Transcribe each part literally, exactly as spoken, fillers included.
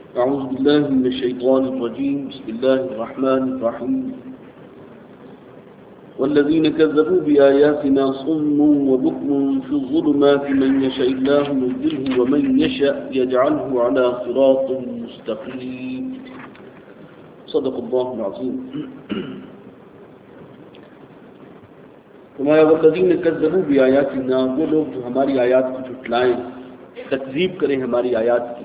اعوذ باللہ من الشیطان الرجیم بسم اللہ الرحمن الرحیم والذین کذبوا بآیاتنا صم وبکم فی الظلمات من یشاء اللہ یضللہ ومن یشاء یجعلہ علی صراط مستقیم صدق اللہ العظیم۔ فرمایا والذین کذبوا بآیاتنا، وہ لوگ جو ہماری آیات کو جھٹلائیں، تکذیب کریں ہماری آیات کی۔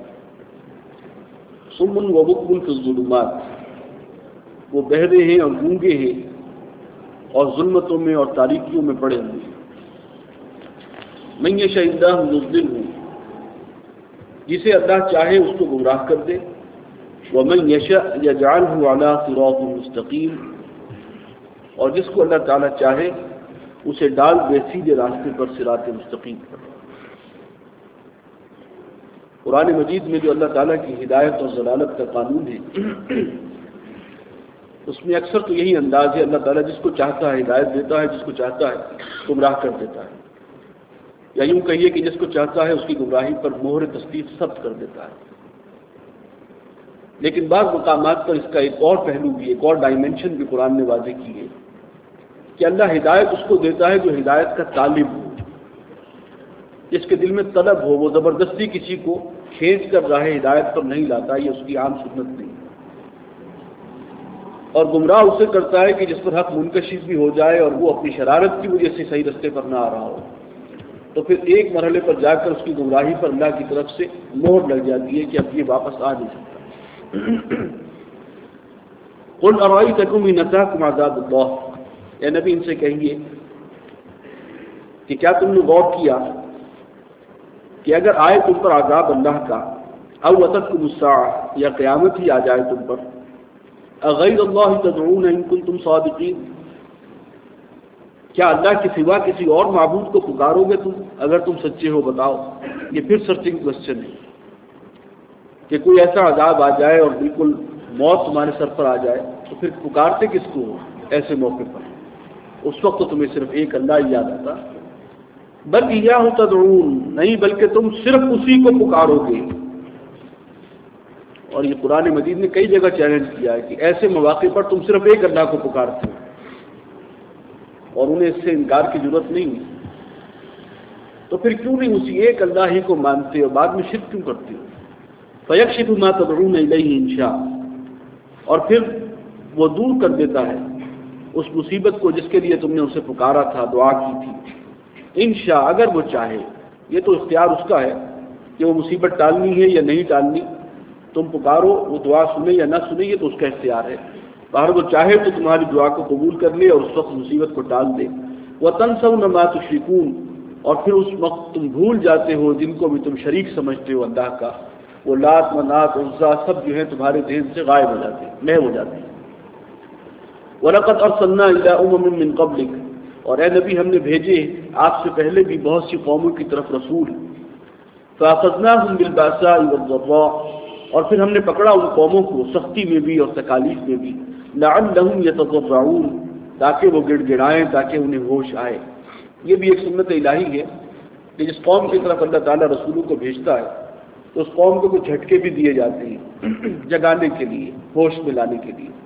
صم و بکم فی الظلمات، وہ بہرے ہیں اور گونگے ہیں اور ظلمتوں میں اور تاریکیوں میں پڑے ہوئے ہیں۔ من یشاء اللہ یضللہ، جسے اللہ چاہے اس کو گمراہ کر دے، ومن یشاء یجعلہ علی صراط مستقیم، اور جس کو اللہ تعالیٰ چاہے اسے ڈال دے سیدھے راستے پر، صراط مستقیم پر۔ قرآن مجید میں جو اللہ تعالیٰ کی ہدایت اور ضلالت کا قانون ہے، اس میں اکثر تو یہی انداز ہے، اللہ تعالیٰ جس کو چاہتا ہے ہدایت دیتا ہے، جس کو چاہتا ہے گمراہ کر دیتا ہے، یا یوں کہیے کہ جس کو چاہتا ہے اس کی گمراہی پر مہر تصدیق ثبت کر دیتا ہے۔ لیکن بعض مقامات پر اس کا ایک اور پہلو بھی، ایک اور ڈائمینشن بھی قرآن نے واضح کی ہے کہ اللہ ہدایت اس کو دیتا ہے جو ہدایت کا طالب ہو، جس کے دل میں طلب ہو، وہ زبردستی کسی کو کھینچ کر راہ ہدایت پر نہیں لاتا، یہ اس کی عام سنت نہیں۔ اور گمراہ اسے کرتا ہے کہ جس پر حق منکشف بھی ہو جائے اور وہ اپنی شرارت کی وجہ سے صحیح رستے پر نہ آ رہا ہو، تو پھر ایک مرحلے پر جا کر اس کی گمراہی پر اللہ کی طرف سے مہر لگ جاتی ہے کہ اب یہ واپس آ نہیں سکتا۔ قل ارأیتکم ان اتاکم عذاب اللہ، اے نبی ان سے کہیے کہ کیا تم نے غور کیا کہ اگر آئے تم پر عذاب اللہ کا، او اتتکم الساعہ، یا قیامت ہی آ جائے تم پر، اغیر اللہ تدعون ان کنتم صادقین، کیا اللہ کے سوا کسی اور معبود کو پکارو گے تم اگر تم سچے ہو؟ بتاؤ۔ یہ پھر سرچنگ کوشچن ہے کہ کوئی ایسا عذاب آ جائے اور بالکل موت تمہارے سر پر آ جائے تو پھر پکارتے کس کو ہو ایسے موقع پر؟ اس وقت تو تمہیں صرف ایک اللہ ہی یاد آتا۔ بل ایاہ تدعون، نہیں بلکہ تم صرف اسی کو پکارو گے۔ اور یہ قرآن مجید نے کئی جگہ چیلنج کیا ہے کہ ایسے مواقع پر تم صرف ایک اللہ کو پکارتے ہو اور انہیں اس سے انکار کی ضرورت نہیں ہے، تو پھر کیوں نہیں اسی ایک اللہ ہی کو مانتے اور بعد میں شرک کیوں کرتے ہو؟ فیکشف ما تدعون الیہ ان شاء، اور پھر وہ دور کر دیتا ہے اس مصیبت کو جس کے لیے تم نے اسے پکارا تھا، دعا کی تھی، انشاء، اگر وہ چاہے۔ یہ تو اختیار اس کا ہے کہ وہ مصیبت ٹالنی ہے یا نہیں ٹالنی، تم پکارو، وہ دعا سنے یا نہ سنے، یہ تو اس کا اختیار ہے۔ اگر وہ چاہے تو تمہاری دعا کو قبول کر لے اور اس وقت مصیبت کو ٹال دے۔ وَتَنْسَوْنَ مَا تُشْرِكُونَ، اور پھر اس وقت تم بھول جاتے ہو جن کو بھی تم شریک سمجھتے ہو اللہ کا، وہ لات منات عزا سب جو ہیں تمہارے ذہن سے غائب ہو جاتے ہیں، محو ہو جاتے ہیں۔ وَلَقَدْ أَرْسَلْنَا إِلَىٰ أُمَمٍ مِّن قَبْلِكَ، اور اے نبی ہم نے بھیجے آپ سے پہلے بھی بہت سی قوموں کی طرف رسول۔ فَأَخَذْنَاهُمْ بِالْبَأْسَاءِ وَالضَّرَّاءِ، اور پھر ہم نے پکڑا ان قوموں کو سختی میں بھی اور تکالیف میں بھی، لَعَلَّهُمْ يَتَضَرَّعُونَ، تاکہ وہ گڑ گڑائیں، تاکہ انہیں ہوش آئے۔ یہ بھی ایک سنت الہی ہے کہ جس قوم کی طرف اللہ تعالیٰ رسولوں کو بھیجتا ہے تو اس قوم کو کچھ جھٹکے بھی دیے جاتے ہیں جگانے کے لیے، ہوش میں لانے کے لیے۔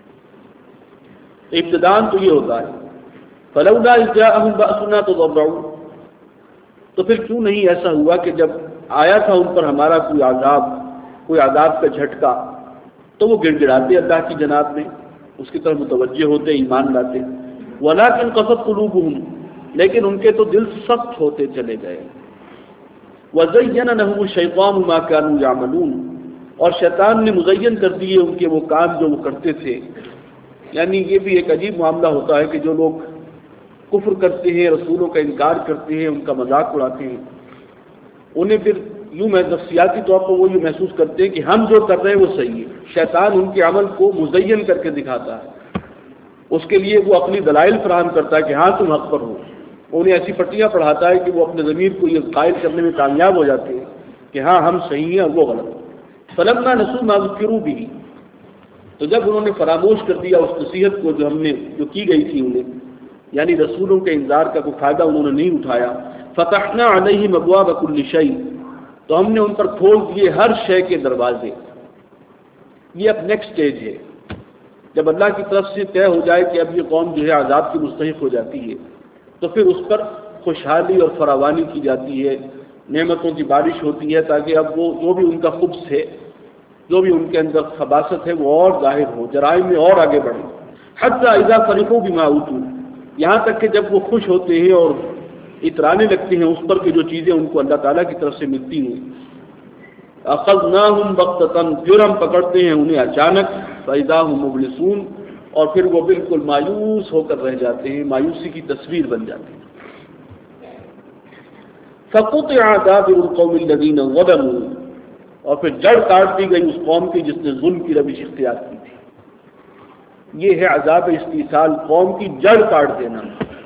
ابتداءً تو یہ ہوتا ہے فَلَوْلَا إِذْ جَاءَهُمْ بَأْسُنَا تَضَرَّعُوا، تو پھر کیوں نہیں ایسا ہوا کہ جب آیا تھا ان پر ہمارا کوئی عذاب، کوئی عذاب کا جھٹکا، تو وہ گڑ گڑاتے اللہ کی جناب میں، اس کی طرف متوجہ ہوتے، ایمان لاتے۔ وَلَكِنْ قَسَتْ قُلُوبُهُمْ، لیکن ان کے تو دل سخت ہوتے چلے گئے۔ وَزَيَّنَ لَهُمُ الشَّيْطَانُ مَا كَانُوا يَعْمَلُونَ، اور شیطان نے مزین کر دیے ان کے وہ کام جو وہ کرتے تھے۔ یعنی یہ بھی ایک عجیب معاملہ ہوتا ہے کہ جو لوگ کفر کرتے ہیں، رسولوں کا انکار کرتے ہیں، ان کا مذاق اڑاتے ہیں، انہیں پھر یوں میں نفسیاتی طور پر وہ یہ محسوس کرتے ہیں کہ ہم جو کر رہے ہیں وہ صحیح ہے۔ شیطان ان کے عمل کو مزین کر کے دکھاتا ہے، اس کے لیے وہ اپنی دلائل فراہم کرتا ہے کہ ہاں تم حق پر ہو، انہیں ایسی پٹیاں پڑھاتا ہے کہ وہ اپنے ضمیر کو یہ قائل کرنے میں کامیاب ہو جاتے ہیں کہ ہاں ہم صحیح ہیں اور وہ غلط۔ فَلَمَّا نَسُوا مَا ذُكِّرُوا بِهِ، تو جب انہوں نے فراموش کر دیا اس نصیحت کو جو ہم نے جو کی گئی تھی انہیں، یعنی رسولوں کے انذار کا کوئی فائدہ انہوں نے نہیں اٹھایا، فَتَحْنَا عَلَيْهِمْ أَبْوَابَ كُلِّ شَيْءٍ، تو ہم نے ان پر کھول دیے ہر شے کے دروازے، یہ اب نیکسٹ اسٹیج ہے. جب اللہ کی طرف سے طے ہو جائے کہ اب یہ قوم جو ہے عذاب کی مستحق ہو جاتی ہے تو پھر اس پر خوشحالی اور فراوانی کی جاتی ہے، نعمتوں کی بارش ہوتی ہے، تاکہ اب وہ جو بھی ان کا خبث ہے، جو بھی ان کے اندر خباثت ہے، وہ اور ظاہر ہو، جرائم میں اور آگے بڑھیں. حتی اذا فرحوا بما اوتوا، یہاں تک کہ جب وہ خوش ہوتے ہیں اور اترانے لگتے ہیں اس پر کہ جو چیزیں ان کو اللہ تعالیٰ کی طرف سے ملتی ہیں. اخذناہم بغتۃ، پھر ہم پکڑتے ہیں انہیں اچانک. فاذا هم مبلسون، اور پھر وہ بالکل مایوس ہو کر رہ جاتے ہیں، مایوسی کی تصویر بن جاتے ہیں. فقطع دابر القوم الذین ظلموا، اور پھر جڑ کاٹ دی گئی اس قوم کی جس نے ظلم کی روش اختیار کی تھی. یہ ہے عذاب استیصال، قوم کی جڑ کاٹ دینا.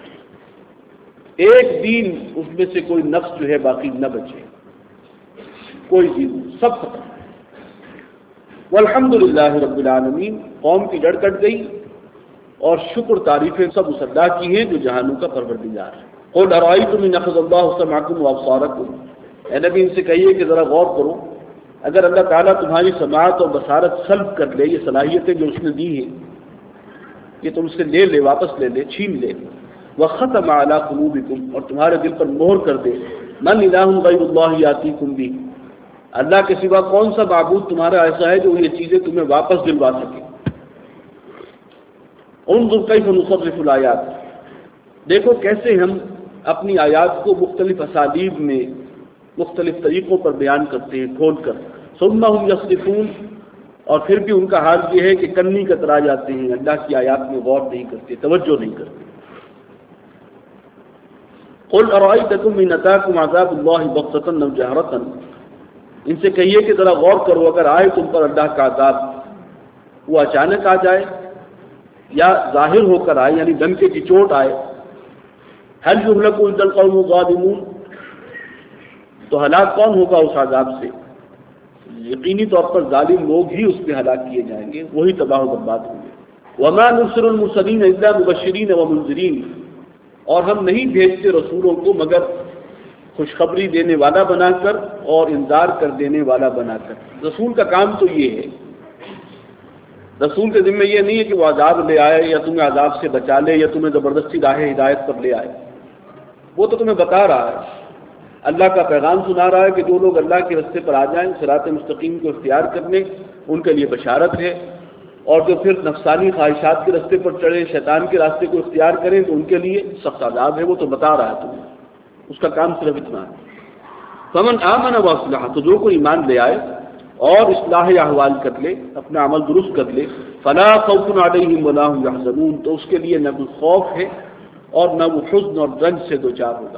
ایک دین اس میں سے کوئی نفس جو ہے باقی نہ بچے، کوئی دین سب ختم. والحمد للہ رب العالمین، قوم کی جڑ کٹ گئی اور شکر تعریفیں سب اس اللہ کی ہیں جو جہانوں کا پروردگار ہے. قل ارأیتم ان اخذ اللہ سمعکم وابصارکم، اے نبی ان سے کہیے کہ ذرا غور کرو، اگر اللہ تعالیٰ تمہاری سماعت اور بصارت سلب کر لے، یہ صلاحیتیں جو اس نے دی ہیں یہ تم سے لے لے، واپس لے لے، چھین لے. وختم علی قلوبکم، اور تمہارے دل پر مہر کر دے. من الہ غیر اللہ یاتیکم بہ، اللہ کے سوا کون سا معبود تمہارا ایسا ہے جو یہ چیزیں تمہیں واپس دلوا سکے. انظر کیف نصرف الآیات، دیکھو کیسے ہم اپنی آیات کو مختلف اسالیب میں مختلف طریقوں پر بیان کرتے ہیں کھول کر. ثم هم یصدفون، اور پھر بھی ان کا حال یہ ہے کہ کنی کترا جاتے ہیں، اللہ کی آیات میں غور نہیں کرتے، توجہ نہیں کرتے. قل ارأیتکم ان اتاکم عذاب اللہ بغتۃ او جہرۃ، ان سے کہیے کہ ذرا غور کرو، اگر آئے تم پر اللہ کا عذاب، وہ اچانک آ جائے یا ظاہر ہو کر آئے، یعنی ڈنکے کی چوٹ آئے. هل يهلك الا القوم الظالمون، تو ہلاک کون ہوگا اس عذاب سے؟ یقینی طور پر ظالم لوگ ہی اس پہ ہلاک کیے جائیں گے، وہی تباہ و برباد ہوں گے. وما نرسل المرسلین الا مبشرین ومنذرین، اور ہم نہیں بھیجتے رسولوں کو مگر خوشخبری دینے والا بنا کر اور انذار کر دینے والا بنا کر. رسول کا کام تو یہ ہے، رسول کے ذمہ یہ نہیں ہے کہ وہ عذاب لے آئے یا تمہیں عذاب سے بچا لے یا تمہیں زبردستی راہ ہدایت پر لے آئے. وہ تو تمہیں بتا رہا ہے، اللہ کا پیغام سنا رہا ہے کہ جو لوگ اللہ کے راستے پر آ جائیں، صراط مستقیم کو اختیار کر لیں، ان کے لیے بشارت ہے. اور جو پھر نفسانی خواہشات کے راستے پر چڑھے، شیطان کے راستے کو اختیار کریں، تو ان کے لیے سخت عذاب ہے. وہ تو بتا رہا ہے تمہیں، اس کا کام صرف اتنا ہے. فمن آمن واصلح، تو جو کوئی ایمان لے آئے اور اصلاح احوال کر لے، اپنا عمل درست کر لے، فلا خوف علیہم ولا هم یحزنون، تو اس کے لیے نہ کوئی خوف ہے اور نہ وہ حزن اور رنج سے دوچار ہوگا.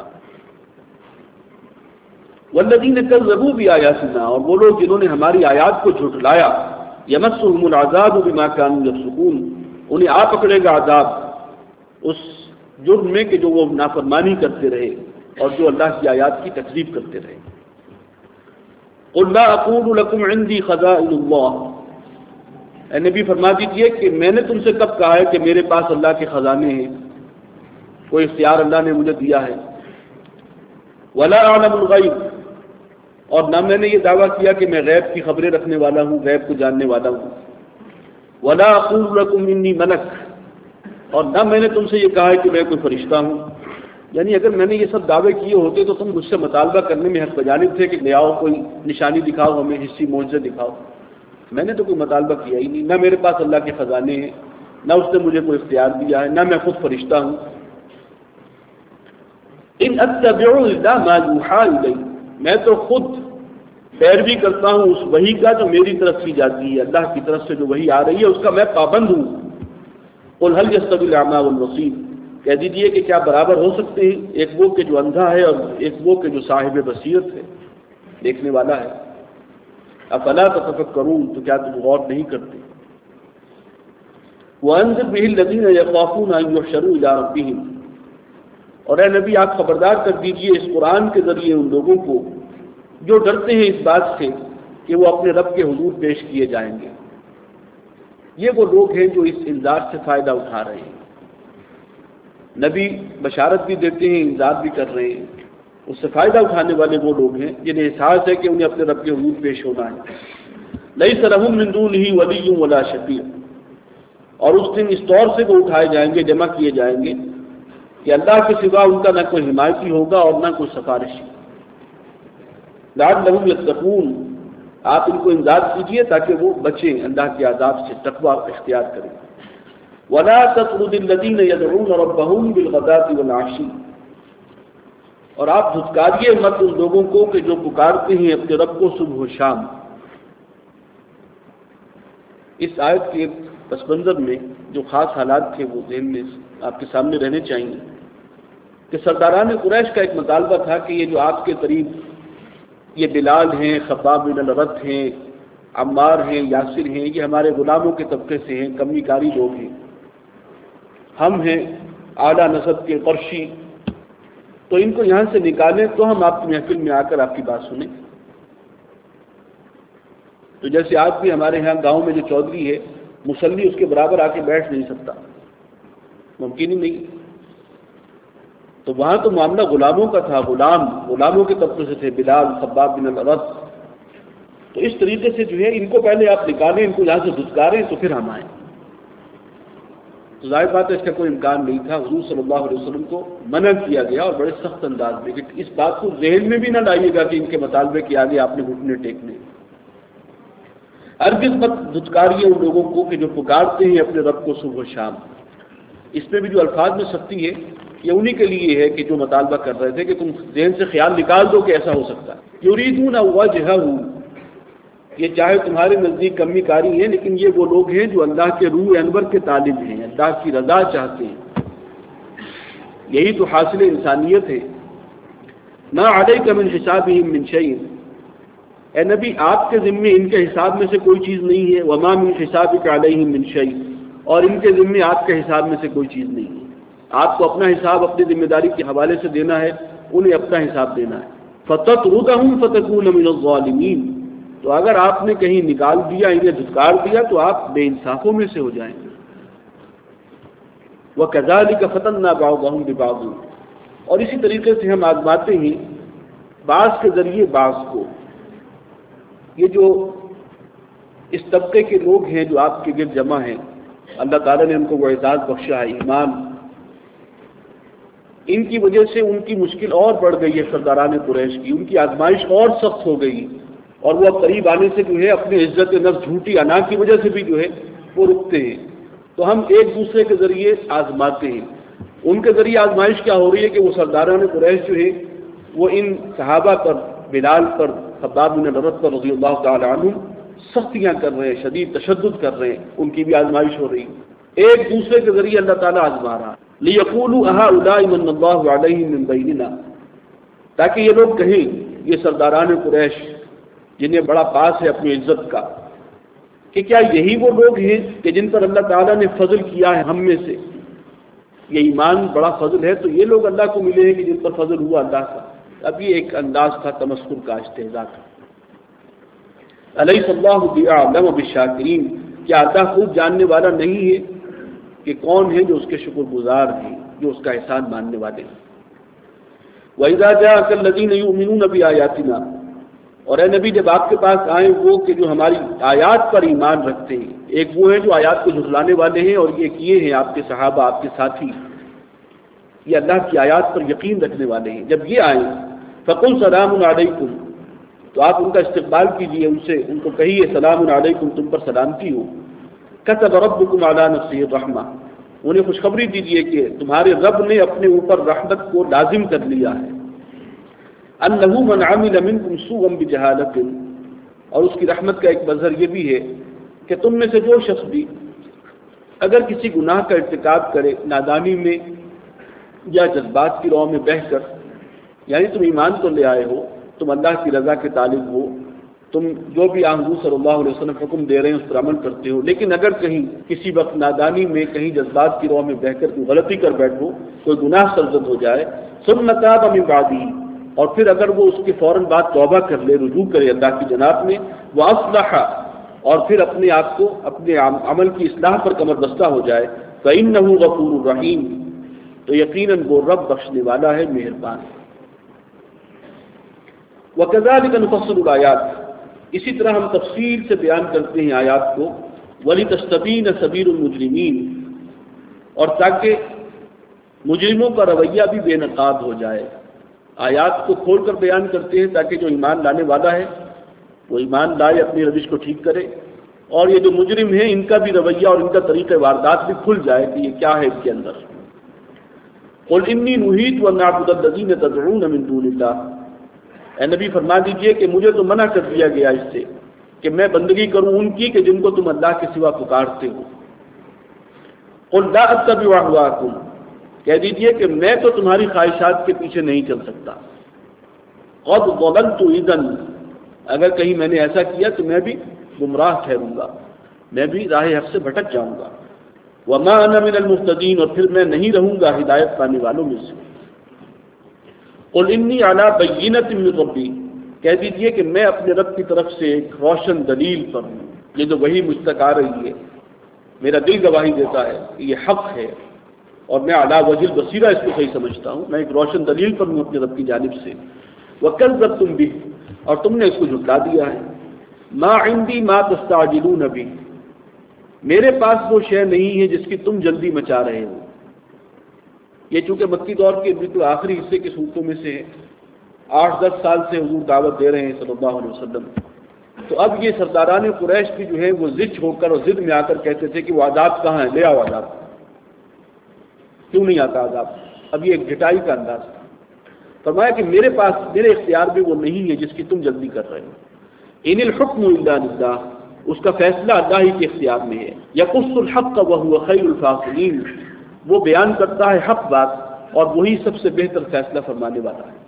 والذین کذبوا بآیاتنا، اور وہ لوگ جنہوں نے ہماری آیات کو جھٹلایا، یمسهم العذاب بما كانوا یفسقون، انہیں آ پکڑے گا عذاب اس جرم میں کہ جو وہ نافرمانی کرتے رہے اور جو اللہ کی آیات کی تکذیب کرتے رہے. قل لا اقول لكم عندي خزائن اللہ، اے نبی فرما دیجئے کہ میں نے تم سے کب کہا ہے کہ میرے پاس اللہ کے خزانے ہیں، کوئی اختیار اللہ نے مجھے دیا ہے. ولا اعلم الغیب، اور نہ میں نے یہ دعویٰ کیا کہ میں غیب کی خبریں رکھنے والا ہوں، غیب کو جاننے والا ہوں. ولا اقول لكم انی ملک، اور نہ میں نے تم سے یہ کہا ہے کہ میں کوئی فرشتہ ہوں. یعنی اگر میں نے یہ سب دعوے کیے ہوتے تو تم مجھ سے مطالبہ کرنے میں حق بجانب تھے کہ لے آؤ، کوئی نشانی دکھاؤ ہمیں، حصی معجزہ دکھاؤ. میں نے تو کوئی مطالبہ کیا ہی نہیں، نہ میرے پاس اللہ کے خزانے ہیں، نہ اس نے مجھے کوئی اختیار دیا ہے، نہ میں خود فرشتہ ہوں. ان اتبع الا ما یوحی الی، میں تو خود پیروی کرتا ہوں اس وحی کا جو میری طرف کی جاتی ہے، اللہ کی طرف سے جو وحی آ رہی ہے اس کا میں پابند ہوں. قل هل يستوي الاعمى والبصير، کہہ دیجئے کہ کیا برابر ہو سکتے ہیں ایک وہ کہ جو اندھا ہے اور ایک وہ کہ جو صاحب بصیرت ہے، دیکھنے والا ہے. افلا تتفکرون، تو کیا تم غور نہیں کرتے. وانذر به الذين يخافون ان يحشروا الى ربهم، اور اے نبی آپ خبردار کر دیجئے اس قرآن کے ذریعے ان لوگوں کو جو ڈرتے ہیں اس بات سے کہ وہ اپنے رب کے حضور پیش کیے جائیں گے. یہ وہ لوگ ہیں جو اس انذار سے فائدہ اٹھا رہے ہیں. نبی بشارت بھی دیتے ہیں، انذار بھی کر رہے ہیں. اس سے فائدہ اٹھانے والے وہ لوگ ہیں جنہیں احساس ہے کہ انہیں اپنے رب کے حضور پیش ہونا ہے. لیس لہم من دونہ ولی ولا شفیع، اور اس دن اس طور سے وہ اٹھائے جائیں گے، جمع کیے جائیں گے کہ اللہ کے سوا ان کا نہ کوئی حمایتی ہوگا اور نہ کوئی سفارشی۔ لعلہم یتقون، آپ ان کو امداد کیجیے تاکہ وہ بچیں اللہ کے عذاب سے، تقوی اختیار کریں۔ ولا تطرد الذین یدعون ربهم بالغداة والعشی، اور آپ دھتکاریے مت ان لوگوں کو کہ جو پکارتے ہیں اپنے رب کو صبح و شام۔ اس آیت کے پس منظر میں جو خاص حالات تھے وہ ذہن میں آپ کے سامنے رہنے چاہیے کہ سرداران قریش کا ایک مطالبہ تھا کہ یہ جو آپ کے قریب یہ بلال ہیں، خباب بن الارت ہیں، عمار ہیں، یاسر ہیں، یہ ہمارے غلاموں کے طبقے سے ہیں، کمی کاری لوگ ہیں، ہم ہیں اعلیٰ نسب کے قرشی، تو ان کو یہاں سے نکالیں تو ہم آپ کی محفل میں آ کر آپ کی بات سنیں۔ تو جیسے آج بھی ہمارے یہاں گاؤں میں جو چودھری ہے، مصلی اس کے برابر آ کے بیٹھ نہیں سکتا، ممکن ہی نہیں۔ تو وہاں تو معاملہ غلاموں کا تھا، غلام غلاموں کے طبقے سے تھے، بلال، خباب بن الارت۔ تو اس طریقے سے جو ہے ان کو پہلے آپ نکالیں، ان کو یہاں سے دھتکاریں تو پھر ہم آئیں۔ تو ظاہر بات ہے اس کا کوئی امکان نہیں تھا، حضور صلی اللہ علیہ وسلم کو منع کیا گیا اور بڑے سخت انداز میں کہ اس بات کو ذہن میں بھی نہ لائیے گا کہ ان کے مطالبے کے آگے آپ نے گھٹنے ٹیکنے۔ ہرگز مت دھتکاریے ان لوگوں کو کہ جو پکارتے ہیں اپنے رب کو صبح و شام۔ اس میں بھی جو الفاظ میں سختی ہے یہ انہی کے لیے ہے کہ جو مطالبہ کر رہے تھے کہ تم ذہن سے خیال نکال دو کہ ایسا ہو سکتا ہے۔ یریدون وجہہ، یہ چاہے تمہارے نزدیک کمی کاری ہیں لیکن یہ وہ لوگ ہیں جو اللہ کے روح انور کے طالب ہیں، اللہ کی رضا چاہتے ہیں، یہی تو حاصل انسانیت ہے۔ ما علیک من حسابہم من شیء، اے نبی آپ کے ذمے ان کے حساب میں سے کوئی چیز نہیں ہے، وما من حسابک علیہم من شیء، اور ان کے ذمے آپ کے حساب میں سے کوئی چیز نہیں ہے۔ آپ کو اپنا حساب اپنی ذمہ داری کے حوالے سے دینا ہے، انہیں اپنا حساب دینا ہے۔ فتطردہم فتکون من الظالمین، تو اگر آپ نے کہیں نکال دیا، انہیں دھتکار دیا تو آپ بے انصافوں میں سے ہو جائیں گے۔ وَكَذَلِكَ فَتَنَّا بَعْضَهُمْ بِبَعْضٍ، اور اسی طریقے سے ہم آزماتے ہیں بعض کے ذریعے بعض کو۔ یہ جو اس طبقے کے لوگ ہیں جو آپ کے گرد جمع ہیں، اللہ تعالیٰ نے ان کو وہ اعزاز بخشا ہے، ایمان، ان کی وجہ سے ان کی مشکل اور بڑھ گئی ہے، سرداران قریش کی ان کی آزمائش اور سخت ہو گئی، اور وہ اب قریب آنے سے جو ہے اپنے عزت نفس جھوٹی انا کی وجہ سے بھی جو ہے وہ رکتے ہیں۔ تو ہم ایک دوسرے کے ذریعے آزماتے ہیں۔ ان کے ذریعے آزمائش کیا ہو رہی ہے کہ وہ سرداران قریش جو ہے وہ ان صحابہ پر، بلال پر، خباب بن الارت پر رضی اللہ تعالی عنہ سختیاں کر رہے ہیں، شدید تشدد کر رہے ہیں، ان کی بھی آزمائش ہو رہی ہے۔ ایک دوسرے کے ذریعے اللہ تعالیٰ آزما رہا، لِيَقُولُوا أَهَؤُلَاءِ مَنَّ اللَّهُ عَلَيْهِم مِّن بَيْنِنَا، تاکہ یہ لوگ کہیں، یہ سرداران قریش جنہیں بڑا پاس ہے اپنی عزت کا، کہ کیا یہی وہ لوگ ہیں کہ جن پر اللہ تعالیٰ نے فضل کیا ہے ہم میں سے؟ یہ ایمان بڑا فضل ہے تو یہ لوگ اللہ کو ملے ہیں کہ جن پر فضل ہوا اللہ کا۔ اب یہ ایک انداز تھا تمسخر کا، استہزاء کا۔ الیس اللہ بأعلم بالشاکرین، کیا اللہ خوب جاننے والا نہیں ہے کہ کون ہے جو اس کے شکر گزار ہیں، جو اس کا احسان ماننے والے ہیں۔ وَإِذَا جَاءَكَ الَّذِينَ يُؤْمِنُونَ بِآيَاتِنَا، اور اے نبی جب آپ کے پاس آئیں وہ کہ جو ہماری آیات پر ایمان رکھتے ہیں، ایک وہ ہیں جو آیات کو جھٹلانے والے ہیں، اور یہ کیے ہیں آپ کے صحابہ، آپ کے ساتھی، یہ اللہ کی آیات پر یقین رکھنے والے ہیں، جب یہ آئیں فَقُلْ سَلَامٌ عَلَيْكُمْ، تو آپ ان کا استقبال کیجئے، ان سے ان کو کہیے سلام علیکم، تم پر سلامتی ہو۔ كَتَبَ رَبُّكُمْ عَلَى نَفْسِهِ الرَّحْمَةَ، انہیں خوشخبری دیجئے کہ تمہارے رب نے اپنے اوپر رحمت کو لازم کر لیا ہے۔ أَنَّهُ مَنْ عَمِلَ مِنْكُمْ سُوءًا بِجَهَالَةٍ، اور اس کی رحمت کا ایک مظہر یہ بھی ہے کہ تم میں سے جو شخص بھی اگر کسی گناہ کا ارتکاب کرے نادانی میں یا جذبات کی راہ میں بہہ کر، یعنی تم ایمان تو لے آئے ہو، تم اللہ کی رضا کے طالب ہو، تم جو بھی حضور صلی اللہ علیہ وسلم حکم دے رہے ہیں اس پر عمل کرتے ہو، لیکن اگر کہیں کسی وقت نادانی میں کہیں جذبات کی راہ میں بہ کر کوئی غلطی کر بیٹھو، کوئی گناہ سرزد ہو جائے، ثم تاب من بعدہ، اور پھر اگر وہ اس کے فوراً بعد توبہ کر لے، رجوع کرے اللہ کی جناب میں، واصلح، اور پھر اپنے آپ کو اپنے عمل کی اصلاح پر کمر بستہ ہو جائے، فإنہ غفور رحیم، تو یقیناً وہ رب بخشنے والا ہے، مہربان ہے۔ وَكَذَلِكَ نُفَصِّلُ الْآيَاتِ، اسی طرح ہم تفصیل سے بیان کرتے ہیں آیات کو، وَلِتَسْتَبِينَ سَبِيلُ الْمُجْرِمِينَ، اور تاکہ مجرموں کا رویہ بھی بے نقاب ہو جائے۔ آیات کو کھول کر بیان کرتے ہیں تاکہ جو ایمان لانے والا ہے وہ ایمان لائے، اپنی روش کو ٹھیک کرے، اور یہ جو مجرم ہیں ان کا بھی رویہ اور ان کا طریقہ واردات بھی کھل جائے کہ یہ کیا ہے ان کے اندر۔ قُلْ إِنِّي نُهِيتُ أَنْ أَعْبُدَ الَّذِينَ تَدْعُونَ مِن دُونِ اللَّهِ، اے نبی فرما دیجئے کہ مجھے تو منع کر دیا گیا اس سے کہ میں بندگی کروں ان کی کہ جن کو تم اللہ کے سوا پکارتے ہو۔ قُلْ لَا أَتَّبِعُ أَهْوَاءَكُمْ، کہہ دیجئے کہ میں تو تمہاری خواہشات کے پیچھے نہیں چل سکتا۔ قَدْ ضَلَلْتُ إِذًا، اگر کہیں میں نے ایسا کیا تو میں بھی گمراہ ٹھہروں گا، میں بھی راہ حق سے بھٹک جاؤں گا۔ وَمَا أَنَا مِنَ الْمُهْتَدِينَ، اور پھر میں نہیں رہوں گا ہدایت پانے والوں میں سے۔ قُلْ إِنِّي عَلَىٰ بَيِّنَةٍ مِّن رَّبِّي، کہہ دیجئے کہ میں اپنے رب کی طرف سے ایک روشن دلیل پر ہوں، یہ جو وحی مجھ تک آ رہی ہے میرا دل گواہی دیتا ہے کہ یہ حق ہے، اور میں علی وجہ البصیرہ اس کو صحیح سمجھتا ہوں، میں ایک روشن دلیل پر ہوں اپنے رب کی جانب سے۔ وَكَذَّبْتُم بِهِ، اور تم نے اس کو جھٹلا دیا ہے۔ مَا عِندِي مَا تَسْتَعْجِلُونَ بِهِ، میرے پاس وہ شے نہیں ہے جس کی تم جلدی مچا رہے ہو۔ یہ چونکہ مکی دور کے بالکل آخری حصے کی صورتوں میں سے ہے، آٹھ دس سال سے حضور دعوت دے رہے ہیں صلی اللہ علیہ وسلم، تو اب یہ سرداران قریش بھی جو ہے وہ ضد چھوڑ کر اور ضد میں آ کر کہتے تھے کہ وہ عذاب کہاں ہے، لے آؤ عذاب، کیوں نہیں آتا عذاب؟ اب یہ ایک گھٹائی کا انداز تھا۔ فرمایا کہ میرے پاس میرے اختیار میں وہ نہیں ہے جس کی تم جلدی کر رہے ہو۔ ان الحکم الا للہ، اس کا فیصلہ اللہ ہی کے اختیار میں ہے۔ یقص الحق وهو خیر الفاصلین، وہ بیان کرتا ہے حق بات اور وہی سب سے بہتر فیصلہ فرمانے والا ہے۔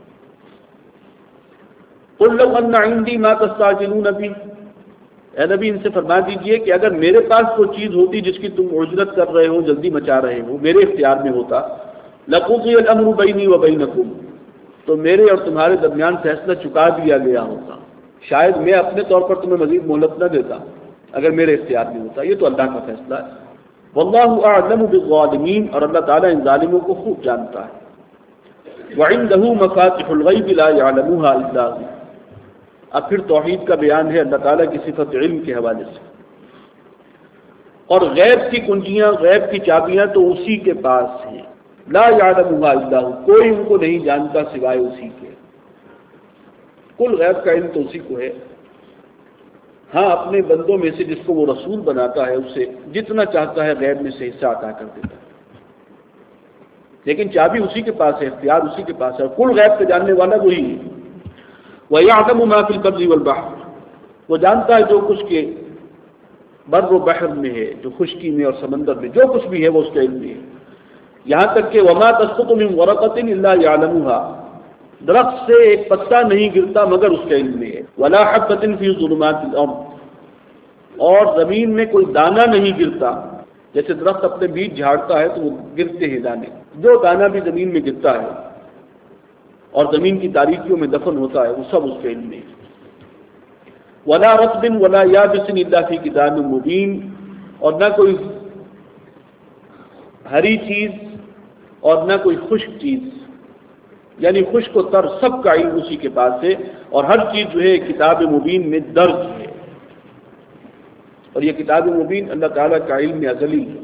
قل لو ان عندي ما تستعجلون به، اے نبی ان سے فرما دیجئے کہ اگر میرے پاس وہ چیز ہوتی جس کی تم عجرت کر رہے ہو، جلدی مچا رہے ہو، میرے اختیار میں ہوتا، لقضي الامر بيني وبينكم، تو میرے اور تمہارے درمیان فیصلہ چکا دیا گیا ہوتا، شاید میں اپنے طور پر تمہیں مزید مہلت نہ دیتا اگر میرے اختیار میں ہوتا۔ یہ تو اللہ کا فیصلہ ہے۔ واللہ اعلم بالظالمین، اور اللہ تعالیٰ ان ظالموں کو خوب جانتا ہے۔ وعنده مفاتح الغیب لا يعلمها الا هو، اب پھر توحید کا بیان ہے اللہ تعالیٰ کی صفت علم کے حوالے سے، اور غیب کی کنجیاں، غیب کی چابیاں تو اسی کے پاس ہیں۔ لا يعلمها الا هو، کوئی ان کو نہیں جانتا سوائے اسی کے۔ کل غیب کا علم تو اسی کو ہے، ہاں اپنے بندوں میں سے جس کو وہ رسول بناتا ہے اسے جتنا چاہتا ہے غیب میں سے حصہ عطا کر دیتا ہے، لیکن چابی اسی کے پاس ہے، اختیار اسی کے پاس ہے، اور کل غیب کا جاننے والا وہی ہے۔ وَيَعْلَمُ مَا فِي الْبَرِّ وَالْبَحْرِ، وہ جانتا ہے جو کچھ کے بر و بحر میں ہے، جو خشکی میں اور سمندر میں جو کچھ بھی ہے وہ اس کے علم میں ہے۔ یہاں تک کہ وَمَا تَسْقُطُ مِنْ وَرَقَةٍ إِلَّا يَعْلَمُهَا، درخت سے ایک پتا نہیں گرتا مگر اس کے علم میں ہے۔ وَلَا حَبَّةٍ فِي ظُلُمَاتِ الْأَرْضِ، اور زمین میں کوئی دانہ نہیں گرتا، جیسے درخت اپنے بیج جھاڑتا ہے تو وہ گرتے ہیں دانے، جو دانہ بھی زمین میں گرتا ہے اور زمین کی تاریکیوں میں دفن ہوتا ہے وہ سب اس کے علم میں ہے۔ وَلَا رَطْبٍ وَلَا يَابِسٍ إِلَّا فِي كِتَابٍ مُبِينٍ، اور نہ کوئی ہری چیز اور نہ کوئی خشک چیز، یعنی خشک و تر سب کا علم اسی کے پاس ہے، اور ہر چیز جو ہے کتاب مبین میں درج ہے، اور یہ کتاب مبین اللہ تعالیٰ کا علم ازلی ہے۔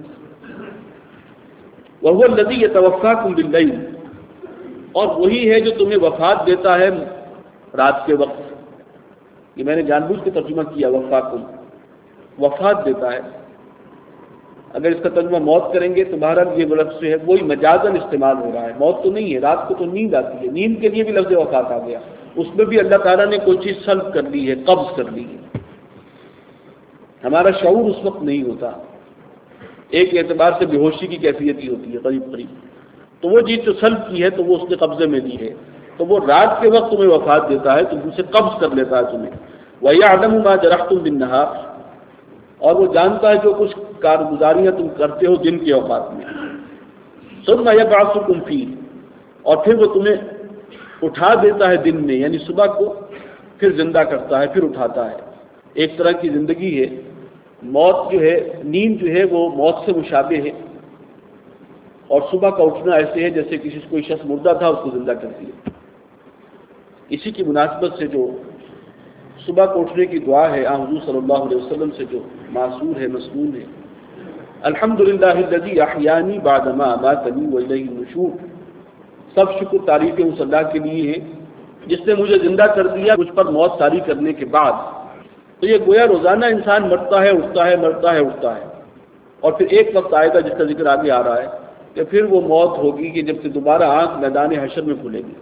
وَهُوَ الَّذِي يَتَوَفَّاكُم بِاللَّيْلِ، اور وہی ہے جو تمہیں وفات دیتا ہے رات کے وقت۔ یہ میں نے جان بوجھ کے ترجمہ کیا، وفاکم، وفات دیتا ہے۔ اگر اس کا ترجمہ موت کریں گے تو بہرحال یہ لفظ ہے وہی مجازن استعمال ہو رہا ہے، موت تو نہیں ہے، رات کو تو نیند آتی ہے، نیند کے لیے بھی لفظ وفات آ گیا، اس میں بھی اللہ تعالیٰ نے کوئی چیز سلب کر لی ہے، قبض کر لی ہے، ہمارا شعور اس وقت نہیں ہوتا، ایک اعتبار سے بے ہوشی کی کیفیت ہی ہوتی ہے قریب قریب، تو وہ چیز جو سلب کی ہے تو وہ اس کے قبضے میں لی ہے، تو وہ رات کے وقت تمہیں وفات دیتا ہے تو اسے قبض کر لیتا ہے تمہیں۔ وَيَعْلَمُ مَا جَرَحْتُم بِالنَّهَارِ، اور وہ جانتا ہے جو کچھ کارگزاریاں تم کرتے ہو دن کے اوقات میں۔ ثُمَّ يَبْعَثُكُمْ فِيهِ، اور پھر وہ تمہیں اٹھا دیتا ہے دن میں، یعنی صبح کو پھر زندہ کرتا ہے، پھر اٹھاتا ہے۔ ایک طرح کی زندگی ہے، موت جو ہے، نیند جو ہے وہ موت سے مشابہ ہے، اور صبح کا اٹھنا ایسے ہے جیسے کسی کوئی شخص مردہ تھا اس کو زندہ کر دیا۔ اسی کی مناسبت سے جو صبح کو اٹھنے کی دعا ہے آن حضور صلی اللہ علیہ وسلم سے جو معصور ہے، مسنون ہے، الحمدللہ الذی احیانی بعدما اماتنی والیہ النشور، سب شکر تعریفیں اس اللہ کے لیے ہیں جس نے مجھے زندہ کر دیا مجھ پر موت طاری کرنے کے بعد۔ تو یہ گویا روزانہ انسان مرتا ہے، اٹھتا ہے، مرتا ہے، اٹھتا ہے، اور پھر ایک وقت آئے گا جس کا ذکر آگے آ رہا ہے کہ پھر وہ موت ہوگی کہ جب سے دوبارہ آنکھ میدان حشر میں کھلے گی۔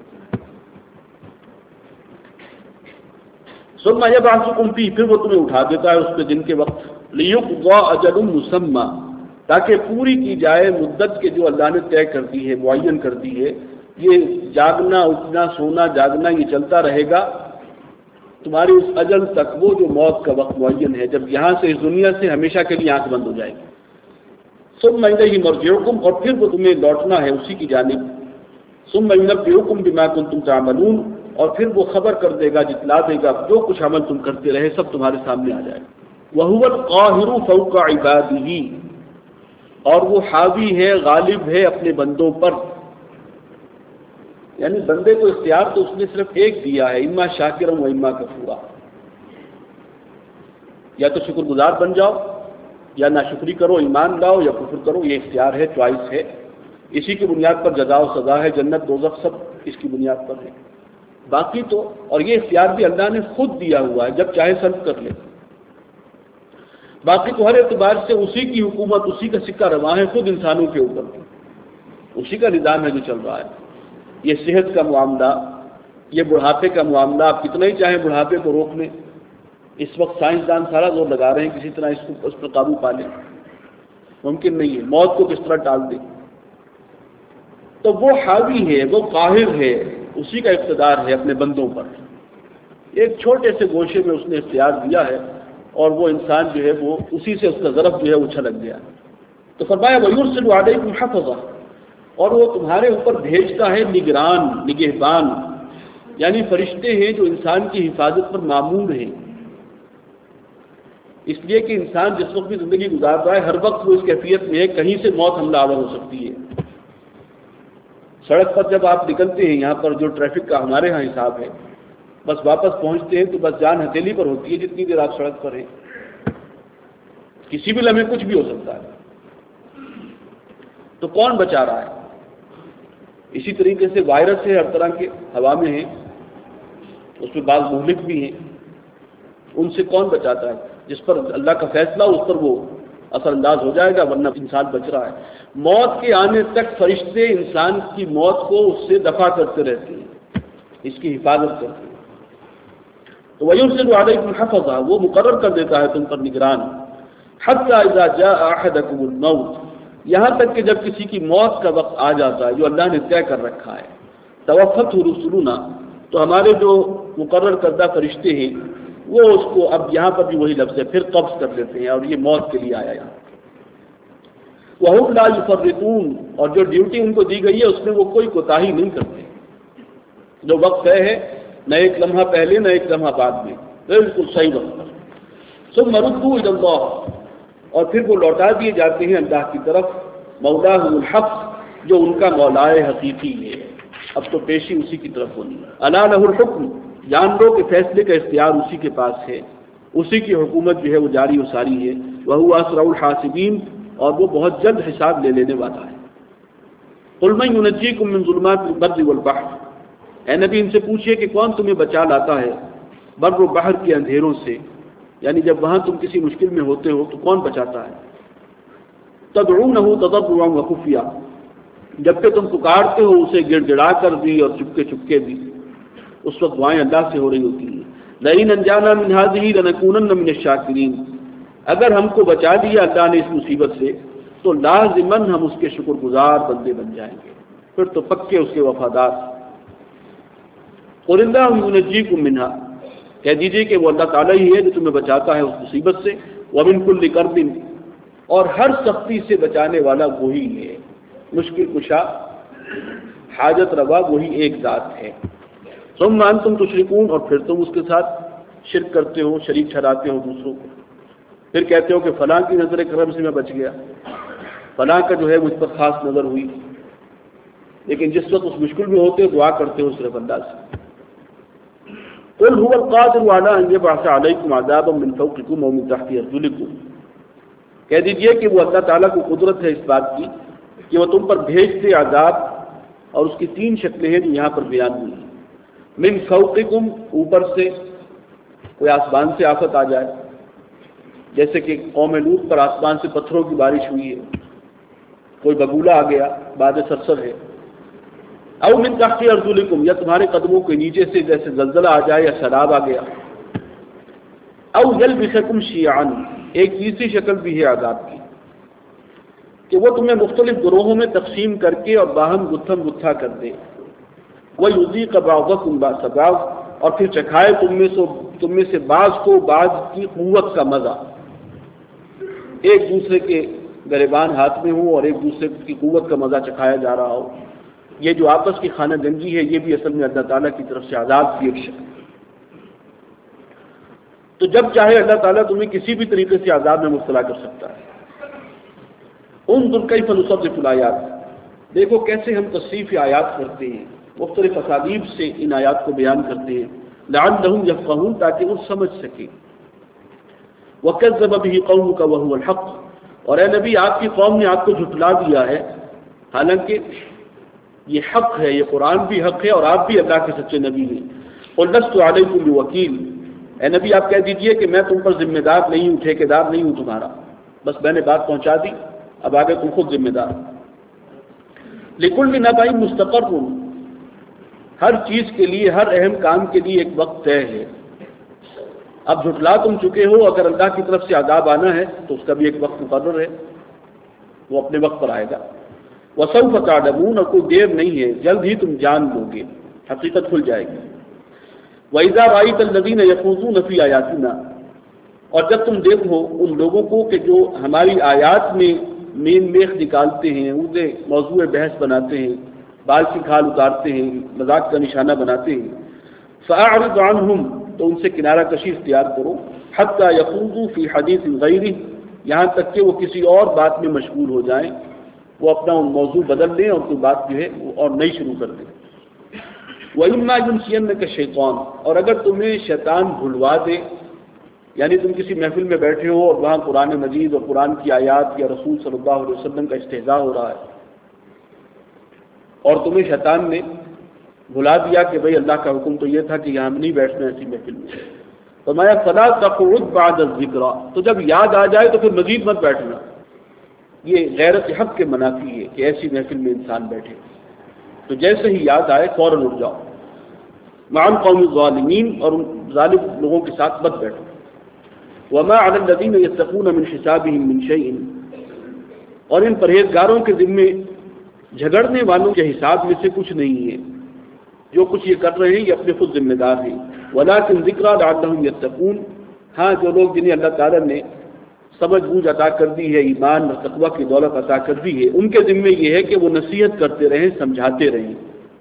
ثم یبعثکم فیہ، پھر وہ تمہیں اٹھا دیتا ہے اس پہ دن کے وقت، لیقضی اجل مسمی، تاکہ پوری کی جائے مدت کے جو اللہ نے طے کر دی ہے، معین کر دی ہے۔ یہ جاگنا، اٹھنا، سونا، جاگنا یہ چلتا رہے گا تمہاری اس اجل تک، وہ جو موت کا وقت معین ہے، جب یہاں سے اس دنیا سے ہمیشہ کے لیے آنکھ بند ہو جائے گی۔ ثم الیہ مرجعکم، اور پھر وہ تمہیں لوٹنا ہے اسی کی جانب۔ ثم ینبئکم بما کنتم تعملون، اور پھر وہ خبر کر دے گا، جتلا دے گا جو کچھ عمل تم کرتے رہے سب تمہارے سامنے آ جائے گا۔ وَهُوَ الْقَاهِرُ فَوْقَ عِبَادِهِ، اور وہ حاوی ہے، غالب ہے اپنے بندوں پر، یعنی بندے کو اختیار تو اس نے صرف ایک دیا ہے، اما شاکرا و اما کفورا، یا تو شکر گزار بن جاؤ یا ناشکری کرو، ایمان لاؤ یا کفر کرو، یہ اختیار ہے، چوائس ہے، اسی کی بنیاد پر جزا و سزا ہے، جنت دوزخ سب اس کی بنیاد پر ہے۔ باقی تو، اور یہ اختیار بھی اللہ نے خود دیا ہوا ہے، جب چاہے سلب کر لے۔ باقی تو ہر اعتبار سے اسی کی حکومت، اسی کا سکہ رواں ہے خود انسانوں کے اوپر، اسی کا نظام ہے جو چل رہا ہے۔ یہ صحت کا معاملہ، یہ بڑھاپے کا معاملہ، آپ کتنا ہی چاہیں بڑھاپے کو روک لیں، اس وقت سائنسدان سارا زور لگا رہے ہیں کسی طرح اس کو اس پر قابو پا لیں، ممکن نہیں ہے۔ موت کو کس طرح ٹال دیں؟ تو وہ حاوی ہے، وہ قاہر ہے، اسی کا اقتدار ہے اپنے بندوں پر۔ ایک چھوٹے سے گوشے میں اس نے اختیار دیا ہے، اور وہ انسان جو ہے وہ اسی سے اس کا ضرب جو ہے وہ چھلک گیا۔ تو فرمایا وَيُرْسِلُ عَلَيْكُمْ حَفَظًا، اور وہ تمہارے اوپر بھیجتا ہے نگران، نگہبان، یعنی فرشتے ہیں جو انسان کی حفاظت پر مامور ہیں۔ اس لیے کہ انسان جس وقت بھی زندگی گزار رہا ہے ہر وقت وہ اس کیفیت میں ہے، کہیں سے موت حملہ آور ہو سکتی ہے۔ سڑک پر جب آپ نکلتے ہیں، یہاں پر جو ٹریفک کا ہمارے ہاں حساب ہے، بس واپس پہنچتے ہیں تو بس جان ہتھیلی پر ہوتی ہے جتنی دیر آپ سڑک پر ہیں، کسی بھی لمحے کچھ بھی ہو سکتا ہے۔ تو کون بچا رہا ہے؟ اسی طریقے سے وائرس ہے، ہر طرح کے ہوا میں ہیں، اس میں بعض مہلک بھی ہیں، ان سے کون بچاتا ہے؟ جس پر اللہ کا فیصلہ اس پر وہ اثر انداز ہو جائے گا، ورنہ انسان بچ رہا ہے۔ موت کے آنے تک فرشتے انسان کی موت کو اس سے دفع کرتے رہتے ہیں، اس کی حفاظت کرتے ہیں۔ تو وَيُرْسِلُ عَلَيْكُمْ حَفَظًا، وہ مقرر کر دیتا ہے تم پر نگران، حَتَّى إِذَا جَاءَ أَحَدَكُمُ الْمَوْتُ، یہاں تک کہ جب کسی کی موت کا وقت آ جاتا ہے جو اللہ نے طے کر رکھا ہے، توفته رسلنا، تو ہمارے جو مقرر کردہ فرشتے ہیں وہ اس کو، اب یہاں پر بھی وہی لفظ ہے، پھر قبض کر لیتے ہیں، اور یہ موت کے لیے آیا یہاں۔ وَهُمْ لَا يُفَرِّطُونَ، اور جو ڈیوٹی ان کو دی گئی ہے اس میں وہ کوئی کوتاہی نہیں کرتے، جو وقت ہے ہے نہ ایک لمحہ پہلے نہ ایک لمحہ بعد میں، بالکل صحیح وقت پر۔ ثُمَّ رُدُّوا إِلَى اللَّهِ، اور پھر وہ لوٹا دیے جاتے ہیں اللہ کی طرف، مولاہم الحق، جو ان کا مولائے حقیقی ہے، اب تو پیشی اسی کی طرف ہونی ہے۔ الا لہ الحکم، جان لو کہ فیصلے کا اختیار اسی کے پاس ہے، اسی کی حکومت جو ہے وہ جاری و ساری ہے۔ وہو اسرع الحاسبین، اور وہ بہت جلد حساب لے لینے والا ہے۔ قل من ینجیکم من ظلمات البر والبحر، اے نبی ان سے پوچھئے کہ کون تمہیں بچا لاتا ہے بر و بحر کے اندھیروں سے، یعنی جب وہاں تم کسی مشکل میں ہوتے ہو تو کون بچاتا ہے؟ تدعونہ تضرعا وخفیا، جبکہ تم پکارتے ہو اسے گڑ گڑا کر بھی اور چپکے چپکے بھی، اس وقت دعائیں اللہ سے ہو رہی ہوتی ہیں۔ لئن انجانا من هذه لنكونن من الشاکرین، اگر ہم کو بچا دیا اللہ نے اس مصیبت سے تو لازماً ہم اس کے شکر گزار بندے بن جائیں گے، پھر تو پکے اس کے وفادار۔ قل اللہ ینجیکم منها، کہہ دیجئے کہ وہ اللہ تعالیٰ ہی ہے جو تمہیں بچاتا ہے اس مصیبت سے، ومن کل کرب، اور ہر سختی سے بچانے والا وہی ہے، مشکل کشا، حاجت روا وہی ایک ذات ہے۔ ثم انتم تشرکون، اور پھر تم اس کے ساتھ شرک کرتے ہو، شریک ٹھہراتے ہو دوسروں کو، پھر کہتے ہو کہ فلاں کی نظر کرم سے میں بچ گیا، فلاں کا جو ہے مجھ پر خاص نظر ہوئی، لیکن جس وقت اس مشکل میں ہوتے ہو دعا کرتے ہو صرف اللہ سے۔ قل هو القادر على ان يبعث عليكم عذابا من فوقكم ومن تحت ارجلكم، کہہ دیجئے کہ وہ اللہ تعالیٰ کو قدرت ہے اس بات کی کہ وہ تم پر بھیج دے عذاب، اور اس کی تین شکلیں ہیں جو یہاں پر بیان ہوئی ہیں۔ من فوقکم، اوپر سے، کوئی آسمان سے آفت آ جائے، جیسے کہ قوم لوط پر آسمان سے پتھروں کی بارش ہوئی ہے، کوئی بگولا آ گیا، باد سرسر ہے۔ او من تحت ارجلکم، یا تمہارے قدموں کے نیچے سے جیسے زلزلہ آ جائے یا سیلاب آ گیا۔ او یلبسکم شیعا، ایک تیسری شکل بھی ہے عذاب کی کہ وہ تمہیں مختلف گروہوں میں تقسیم کر کے اور باہم گتھم گتھا کر دے۔ وَيُذِيقَ بَعْضَكُمْ بَأْسَ بَعْضٍ، اور پھر چکھائے تم میں سے تم میں سے بعض کو بعض کی قوت کا مزہ، ایک دوسرے کے گریبان ہاتھ میں ہوں اور ایک دوسرے کی قوت کا مزہ چکھایا جا رہا ہو۔ یہ جو آپس کی خانہ جنگی ہے، یہ بھی اصل میں اللہ تعالیٰ کی طرف سے عذاب کی ایک شکل۔ تو جب چاہے اللہ تعالیٰ تمہیں کسی بھی طریقے سے عذاب میں مبتلا کر سکتا ہے۔ انظر کیف نصرف الآیات، دیکھو کیسے ہم تصریف آیات کرتے ہیں، مختلف اسالیب سے ان آیات کو بیان کرتے ہیں، لعلہم یفقہون، تاکہ وہ سمجھ سکیں۔ وکذب بہ قومک وہو الحق، اور اے نبی آپ کی قوم نے آپ کو جھٹلا دیا ہے، حالانکہ یہ حق ہے، یہ قرآن بھی حق ہے اور آپ بھی اللہ کے سچے نبی ہیں۔ قل لست علیکم بوکیل، اے نبی آپ کہہ دیجئے کہ میں تم پر ذمہ دار نہیں ہوں، ٹھیکیدار نہیں ہوں تمہارا، بس میں نے بات پہنچا دی، اب آگے تم خود ذمہ دار۔ لکل نبأ مستقر، ہر چیز کے لیے، ہر اہم کام کے لیے ایک وقت طے ہے۔ اب جھٹلا تم چکے ہو، اگر اللہ کی طرف سے عذاب آنا ہے تو اس کا بھی ایک وقت مقرر ہے، وہ اپنے وقت پر آئے گا۔ وسوف تعلمون، اور کوئی دیر نہیں ہے، جلد ہی تم جان لو گے، حقیقت کھل جائے گی۔ وَإِذَا رَأَيْتَ الَّذِينَ يَخُوضُونَ فِي آيَاتِنَا، اور جب تم دیکھو ان لوگوں کو کہ جو ہماری آیات میں مین میخ نکالتے ہیں، اسے موضوع بحث بناتے ہیں، بال کی کھال اتارتے ہیں، مذاق کا نشانہ بناتے ہیں، فَأَعْرِضْ عَنْهُمْ، تو ان سے کنارہ کشی اختیار کرو، حَتَّى يَخُوضُوا فِي حَدِيثٍ غَيْرِهِ، یہاں تک کہ وہ کسی اور بات میں مشغول ہو جائیں، وہ اپنا ان موضوع بدل لیں اور کوئی بات جو ہے وہ اور نئی شروع کر دیں۔ وَإِمَّا يُنْسِيَنَّكَ الشَّيْطَانُ، اور اگر تمہیں شیطان بھلوا دے، یعنی تم کسی محفل میں بیٹھے ہو اور وہاں قرآن مجید اور قرآن کی آیات یا رسول صلی اللہ علیہ وسلم کا استہزاء ہو رہا ہے، اور تمہیں شیطان نے بھلا دیا کہ بھئی اللہ کا حکم تو یہ تھا کہ یہاں نہیں بیٹھنا ایسی محفل میں، فرمایا فَلَا تَقْعُدْ بَعْدَ الذِّكْرَىٰ، تو جب یاد آ جائے تو پھر مزید مت بیٹھنا۔ یہ غیرت حق کے منافی ہے کہ ایسی محفل میں انسان بیٹھے، تو جیسے ہی یاد آئے فوراً اٹھ جاؤ۔ مع القوم الظالمین، اور ان ظالم لوگوں کے ساتھ مت بیٹھو۔ وما علی الذین یتقون من حسابهم من شیء، اور ان پرہیزگاروں کے ذمے جھگڑنے والوں کے حساب میں سے کچھ نہیں ہے، جو کچھ یہ کر رہے ہیں یہ اپنے خود ذمہ دار ہیں۔ ولکن ذکریٰ لعلہم یتقون، ہاں جو لوگ جنہیں اللہ تعالیٰ نے سمجھ بوجھ عطا کر دی ہے، ایمان اور تقویٰ کی دولت عطا کر دی ہے، ان کے ذمے یہ ہے کہ وہ نصیحت کرتے رہیں، سمجھاتے رہیں۔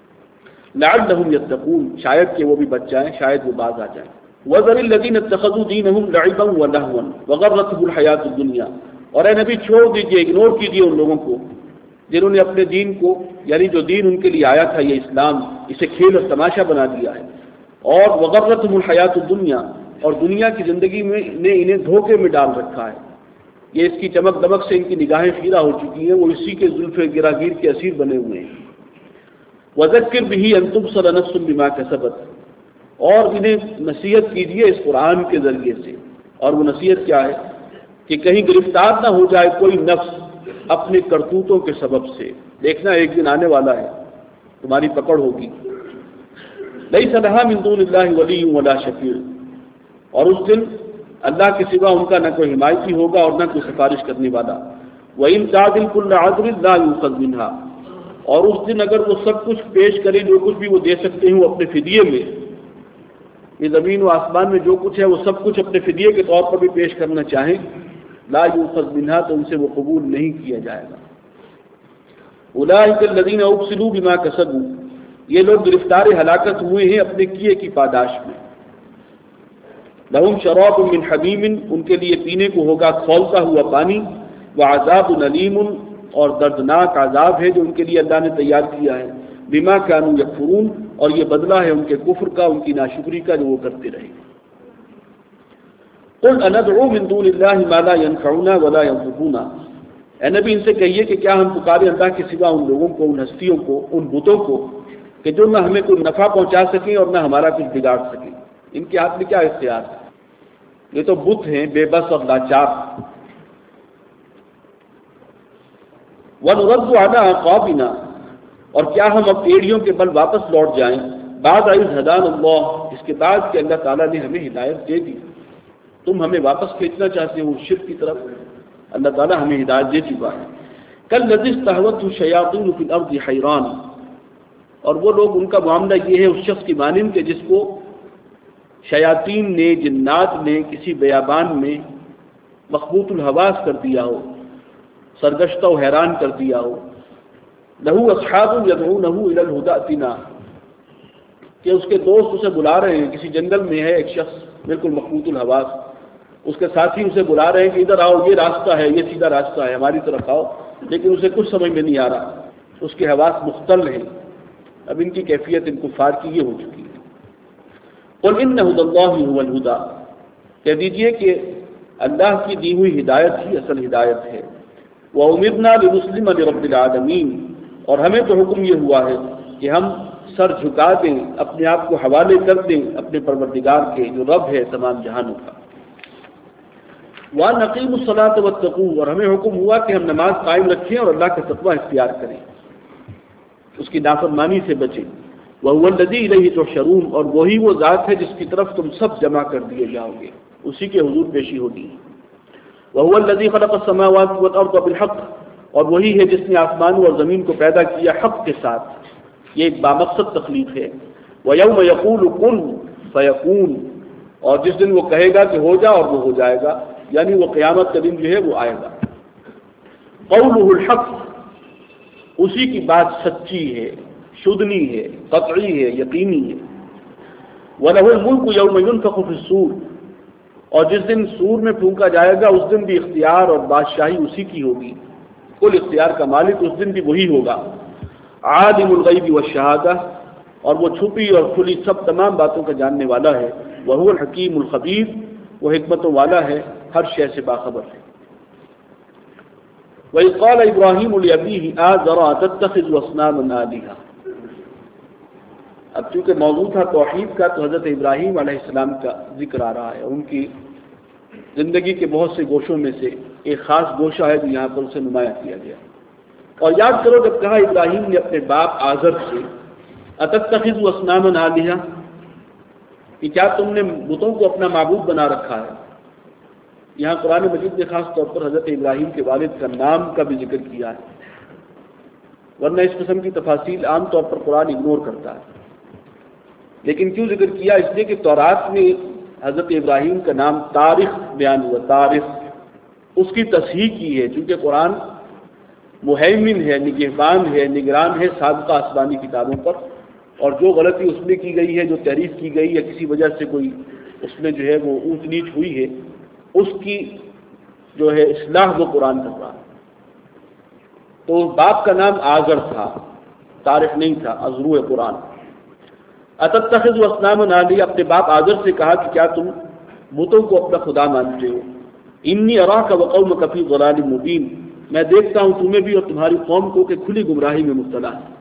لعلہم یتقون، شاید کہ وہ بھی بچ جائیں، شاید وہ باز آ جائیں۔ وَذَرِ الَّذِينَ اتَّخَذُوا دِينَهُمْ لَعِبًا وَلَهْوًا وَغَرَّتْهُمُ الْحَيَاةُ الدُّنْيَا، اور اے نبی چھوڑ دیجئے، اگنور کیجئے ان لوگوں کو جنہوں نے اپنے دین کو، یعنی جو دین ان کے لیے آیا تھا یہ اسلام، اسے کھیل اور تماشا بنا دیا ہے، اور وَغَرَّتْهُمُ الْحَيَاةُ الدُّنْيَا، اور دنیا کی زندگی میں نے انہیں دھوکے میں ڈال رکھا ہے، یہ اس کی چمک دمک سے ان کی نگاہیں خیرہ ہو چکی ہیں، وہ اسی کے زلف گراگیر کے اسیر بنے ہوئے ہیں۔ وَذَكِّرْ بِهِ أَن تُبْصَرَ نَفْسٌ بِمَا كَسَبَتْ، اور انہیں نصیحت کیجیے اس قرآن کے ذریعے سے، اور وہ نصیحت کیا ہے کہ کہیں گرفتار نہ ہو جائے کوئی نفس اپنے کرتوتوں کے سبب سے، دیکھنا ایک دن آنے والا ہے تمہاری پکڑ ہوگی۔ لَيْسَ لَهَا مِن دُونِ اللَّهِ وَلِيٌّ وَلَا شَفِيعٌ، اور اس دن اللہ کے سوا ان کا نہ کوئی حمایتی ہوگا اور نہ کوئی سفارش کرنے والا۔ وَإِن تَعْدِلْ كُلَّ عَدْلٍ لَا يُؤْخَذْ مِنْهَا، اور اس دن اگر وہ سب کچھ پیش کرے جو کچھ بھی وہ دے سکتے ہیں اپنے فدیے میں، یہ زمین و آسمان میں جو کچھ ہے وہ سب کچھ اپنے فدیے کے طور پر بھی پیش کرنا چاہیں، لا یؤخذ منها، تو ان سے وہ قبول نہیں کیا جائے گا۔ اولئک الذین ابسلوا بما کسبوا، یہ لوگ گرفتار ہلاکت ہوئے ہیں اپنے کیے کی پاداش میں۔ لہم شراب من حمیم، ان کے لیے پینے کو ہوگا کھولتا ہوا پانی، وعذاب علیم، اور دردناک عذاب ہے جو ان کے لیے اللہ نے تیار کیا ہے۔ بما كانوا يكفرون، اور یہ بدلہ ہے ان کے کفر کا، ان کی ناشکری کا جو وہ کرتے رہے۔ قل اندعو من دون اللہ ما لا ينفعنا ولا يضرنا، اے نبی ان سے کہیے کہ کیا ہم پکارے اللہ کے سوا ان لوگوں کو، ان ہستیوں کو، ان بتوں کو کہ جو نہ ہمیں کوئی نفع پہنچا سکیں اور نہ ہمارا کچھ بگاڑ سکیں۔ ان کے ہاتھ میں کیا اختیار ہے؟ یہ تو بت ہیں بے بس اور لاچار۔ وَنُرَدُّ عَلَىٰ أَعْقَابِنَا، اور کیا ہم اب ایڑیوں کے بل واپس لوٹ جائیں، بعد إِذْ هَدَانَا اللَّهُ، اس کے بعد کہ اللہ تعالیٰ نے ہمیں ہدایت دے دی۔ تم ہمیں واپس کھینچنا چاہتے ہو شرک کی طرف، اللہ تعالیٰ ہمیں ہدایت دے چکا ہے۔ كَالَّذِي اسْتَحْوَتْهُ الشَّيَاطِينُ فِي الْأَرْضِ حَيْرَانٍ، اور وہ لوگ ان کا معاملہ یہ ہے اس شخص کی مانند کہ جس کو شیاطین نے، جنات نے کسی بیابان میں مخبوط الحواس کر دیا ہو، سرگشتہ و حیران کر دیا ہو۔ لہو اصحاب یدعونہ الی الہدی ائتنا، کہ اس کے دوست اسے بلا رہے ہیں، کسی جنگل میں ہے ایک شخص بالکل مخبوط الحواس، اس کے ساتھی اسے بلا رہے ہیں کہ ادھر آؤ، یہ راستہ ہے، یہ سیدھا راستہ ہے، ہماری طرف آؤ، لیکن اسے کچھ سمجھ میں نہیں آ رہا، اس کے حواس مختل ہیں۔ اب ان کی کیفیت ان کفار کی یہ ہو چکی ہے۔ قل ان ھدی اللہ ھو الھدی، کہہ دیجئے کہ اللہ کی دی ہوئی ہدایت ہی اصل ہدایت ہے۔ وَأُمِرْنَا لِنُسْلِمَ لِرَبِّ الْعَالَمِينَ، اور ہمیں تو حکم یہ ہوا ہے کہ ہم سر جھکا دیں، اپنے آپ کو حوالے کر دیں اپنے پروردگار کے جو رب ہے تمام جہانوں کا۔ وَنَقِيمُ الصَّلَاةَ وَاتَّقُوهُ، اور ہمیں حکم ہوا کہ ہم نماز قائم رکھیں اور اللہ کا تقوی اختیار کریں، اس کی نافرمانی سے بچیں۔ وَهُوَ الَّذِي إِلَيْهِ تُحْشَرُونَ، اور وہی وہ ذات ہے جس کی طرف تم سب جمع کر دیے جاؤ گے، اسی کے حضور پیشی ہوگی۔ وَهُوَ الَّذِي خَلَقَ السَّمَاوَاتِ وَالْأَرْضَ بِالْحَقِّ، اور وہی ہے جس نے آسمانوں اور زمین کو پیدا کیا حق کے ساتھ، یہ ایک بامقصد تخلیق ہے۔ وَيَوْمَ يَقُولُ كُن فَيَكُونُ، اور جس دن وہ کہے گا کہ ہو جا اور وہ ہو جائے گا، یعنی وہ قیامت کا دن جو ہے وہ آئے گا۔ قَوْلُهُ الْحَقُّ، اسی کی بات سچی ہے، شدنی ہے، قطعی ہے، یقینی ہے۔ وَلَهُ الْمُلْكُ يَوْمَ يُنفَخُ فِي الصُّورِ، اور جس دن سور میں پھونکا جائے گا اس دن بھی اختیار اور بادشاہی اسی کی ہوگی، کل اختیار کا مالک اس دن بھی وہی ہوگا۔ عالم الغیب والشہادہ، اور وہ چھپی اور کھلی سب تمام باتوں کا جاننے والا ہے۔ وہو الحکیم الخبیر، وہ حکمتوں والا ہے، ہر شے سے باخبر ہے۔ وَإِذْ قَالَ إِبْرَاهِيمُ لِأَبِيهِ آزَرَ أَتَتَّخِذُ أَصْنَامًا آلِهَةً، اب چونکہ موضوع تھا توحید کا تو حضرت ابراہیم علیہ السلام کا ذکر آ رہا ہے، ان کی زندگی کے بہت سے گوشوں میں سے ایک خاص گوشہ ہے جو یہاں پر اسے نمایاں کیا گیا۔ اور یاد کرو جب کہا ابراہیم نے اپنے باپ آزر سے اتتخذ اصناما آلہہ، کہ کیا تم نے بتوں کو اپنا معبود بنا رکھا ہے، یہاں قرآن مجید نے خاص طور پر حضرت ابراہیم کے والد کا نام کا بھی ذکر کیا ہے، ورنہ اس قسم کی تفاصیل عام طور پر قرآن اگنور کرتا ہے۔ لیکن کیوں ذکر کیا؟ اس لیے کہ تورات میں حضرت ابراہیم کا نام تاریخ بیان ہوا، تاریخ اس کی تصحیح کی ہے، چونکہ قرآن مہیمن ہے، نگہبان ہے، نگران ہے سابقہ آسمانی کتابوں پر، اور جو غلطی اس میں کی گئی ہے، جو تحریف کی گئی یا کسی وجہ سے کوئی اس میں جو ہے وہ اونچ نیچ ہوئی ہے، اس کی جو ہے اصلاح وہ قرآن کر رہا ہے۔ تو باپ کا نام آزر تھا، تاریخ نہیں تھا، ازرو قرآن۔ اتتخذ اصناما آلہہ، اپنے باپ آزر سے کہا کہ کیا تم بتوں کو اپنا خدا مانتے ہو؟ انی اراک وقومک فی ضلال مبین، میں دیکھتا ہوں تمہیں بھی اور تمہاری قوم کو کہ کھلی گمراہی میں مبتلا ہے۔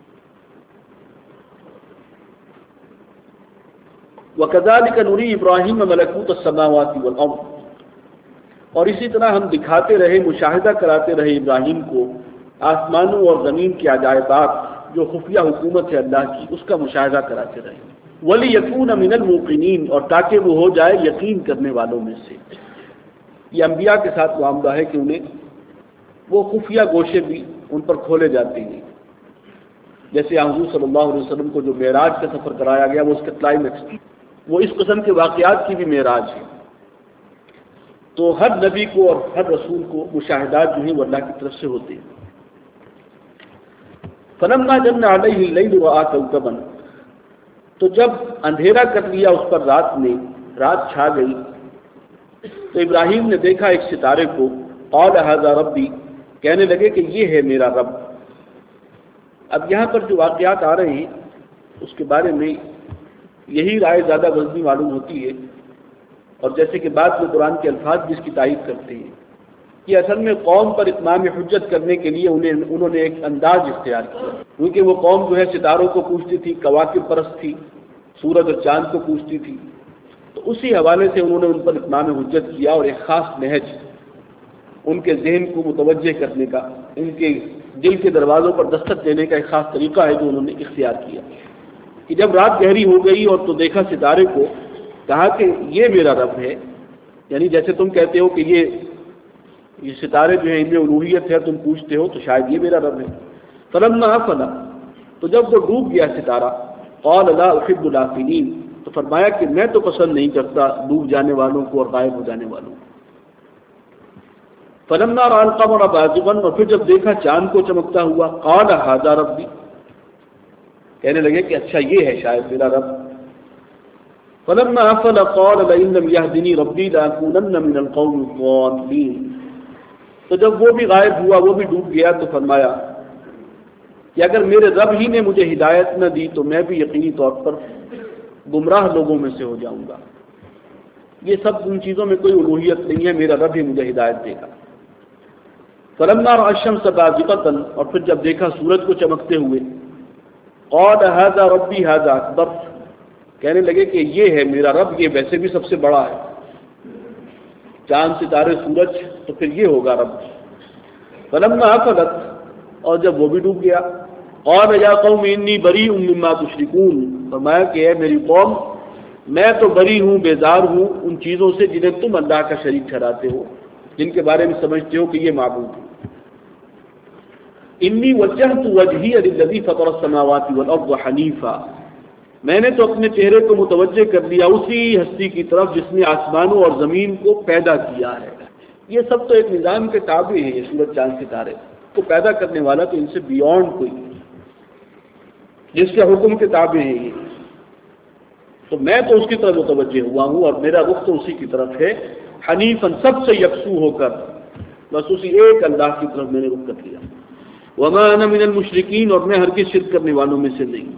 وَكَذَلِكَ نُرِي إِبْرَاهِيمَ مَلَكُوتَ السَّمَاوَاتِ وَالْأَرْضِ، اور اسی طرح ہم دکھاتے رہے، مشاہدہ کراتے رہے ابراہیم کو آسمانوں اور زمین کے عجائبات، جو خفیہ حکومت ہے اللہ کی، اس کا مشاہدہ کراتے رہے۔ وَلِيَكُونَ مِنَ الْمُوقِنِينَ، اور تاکہ وہ ہو جائے یقین کرنے والوں میں سے۔ یہ انبیاء کے ساتھ معاملہ ہے کہ انہیں وہ خفیہ گوشے بھی ان پر کھولے جاتے ہیں، جیسے حضور صلی اللہ علیہ وسلم کو جو معراج کا سفر کرایا گیا وہ اس کا کلائمیکس تھی، وہ اس قسم کے واقعات کی بھی معراج ہے۔ تو ہر نبی کو اور ہر رسول کو مشاہدات جو ہیں وہ اللہ کی طرف سے ہوتے ہیں۔ فَلَمَّا جَنَّ عَلَيْهِ اللَّيْلُ رَأَىٰ كَوْكَبًا، تو جب اندھیرا کر لیا اس پر رات نے، رات چھا گئی، تو ابراہیم نے دیکھا ایک ستارے کو، قَالَ هَٰذَا رَبِّي، کہنے لگے کہ یہ ہے میرا رب۔ اب یہاں پر جو واقعات آ رہے ہیں اس کے بارے میں یہی رائے زیادہ وزنی معلوم ہوتی ہے، اور جیسے کہ بعد میں قرآن کے الفاظ بھی اس کی تائید کرتے ہیں کہ اصل میں قوم پر اتمام حجت کرنے کے لیے انہیں انہوں نے ایک انداز اختیار کیا، کیونکہ وہ قوم جو ہے ستاروں کو پوجتی تھی، کواکب پرست تھی، سورج اور چاند کو پوجتی تھی، تو اسی حوالے سے انہوں نے ان پر اتمام حجت کیا، اور ایک خاص نہج ان کے ذہن کو متوجہ کرنے کا، ان کے دل کے دروازوں پر دستک دینے کا ایک خاص طریقہ ہے جو انہوں نے اختیار کیا کہ جب رات گہری ہو گئی اور تو دیکھا ستارے کو، کہا کہ یہ میرا رب ہے، یعنی جیسے تم کہتے ہو کہ یہ یہ ستارے جو ہیں ان میں الوہیت ہے، تم پوچھتے ہو، تو شاید یہ میرا رب ہے۔ فلما افل، تو جب وہ ڈوب گیا ستارہ، قال لا احب الافلین، تو فرمایا کہ میں تو پسند نہیں کرتا ڈوب جانے والوں کو اور غائب ہو جانے والوں کو۔ فلما رأى القمر بازغا، اور پھر جب دیکھا چاند کو چمکتا ہوا، قال هذا ربی، کہنے لگے کہ اچھا یہ ہے شاید میرا رب۔ فلما افل قال لئن لم يهدني ربي لاكونن من القوم الضالين، تو جب وہ بھی غائب ہوا، وہ بھی ڈوب گیا، تو فرمایا کہ اگر میرے رب ہی نے مجھے ہدایت نہ دی تو میں بھی یقینی طور پر گمراہ لوگوں میں سے ہو جاؤں گا۔ یہ سب ان چیزوں میں کوئی الوہیت نہیں ہے، میرا رب ہی مجھے ہدایت دے گا۔ فلما رأى الشمس بازغة، اور پھر جب دیکھا سورج کو چمکتے ہوئے، قال هذا ربي هذا اکبر، کہنے لگے کہ یہ ہے میرا رب، یہ ویسے بھی سب سے بڑا ہے، چاند ستارے سورج، تو پھر یہ ہوگا رب۔ فلما افلت، اور جب وہ بھی ڈوب گیا، قال یا قوم انی بریء مما تشرکون، فرمایا کہ اے میری قوم میں تو بری ہوں، بیزار ہوں ان چیزوں سے جنہیں تم اللہ کا شریک ٹھہراتے ہو، جن کے بارے میں سمجھتے ہو کہ یہ معبود ہے۔ انی وجہت وجہی للذی فطر السماوات والارض حنیفا، میں نے تو اپنے چہرے کو متوجہ کر لیا اسی ہستی کی طرف جس نے آسمانوں اور زمین کو پیدا کیا ہے۔ یہ سب تو ایک نظام کے تابع ہیں، یہ سورج چاند ستارے کو پیدا کرنے والا تو ان سے بیونڈ کوئی نہیں، جس کے حکم کے تابع ہیں یہ، تو میں تو اس کی طرف متوجہ ہوا ہوں اور میرا رخ تو اسی کی طرف ہے، حنیفاً سب سے یکسو ہو کر، بس اسی ایک اللہ کی طرف میں نے رخ کر لیا۔ وما انا من المشرکین، اور میں ہرگز شرک کرنے والوں میں سے نہیں۔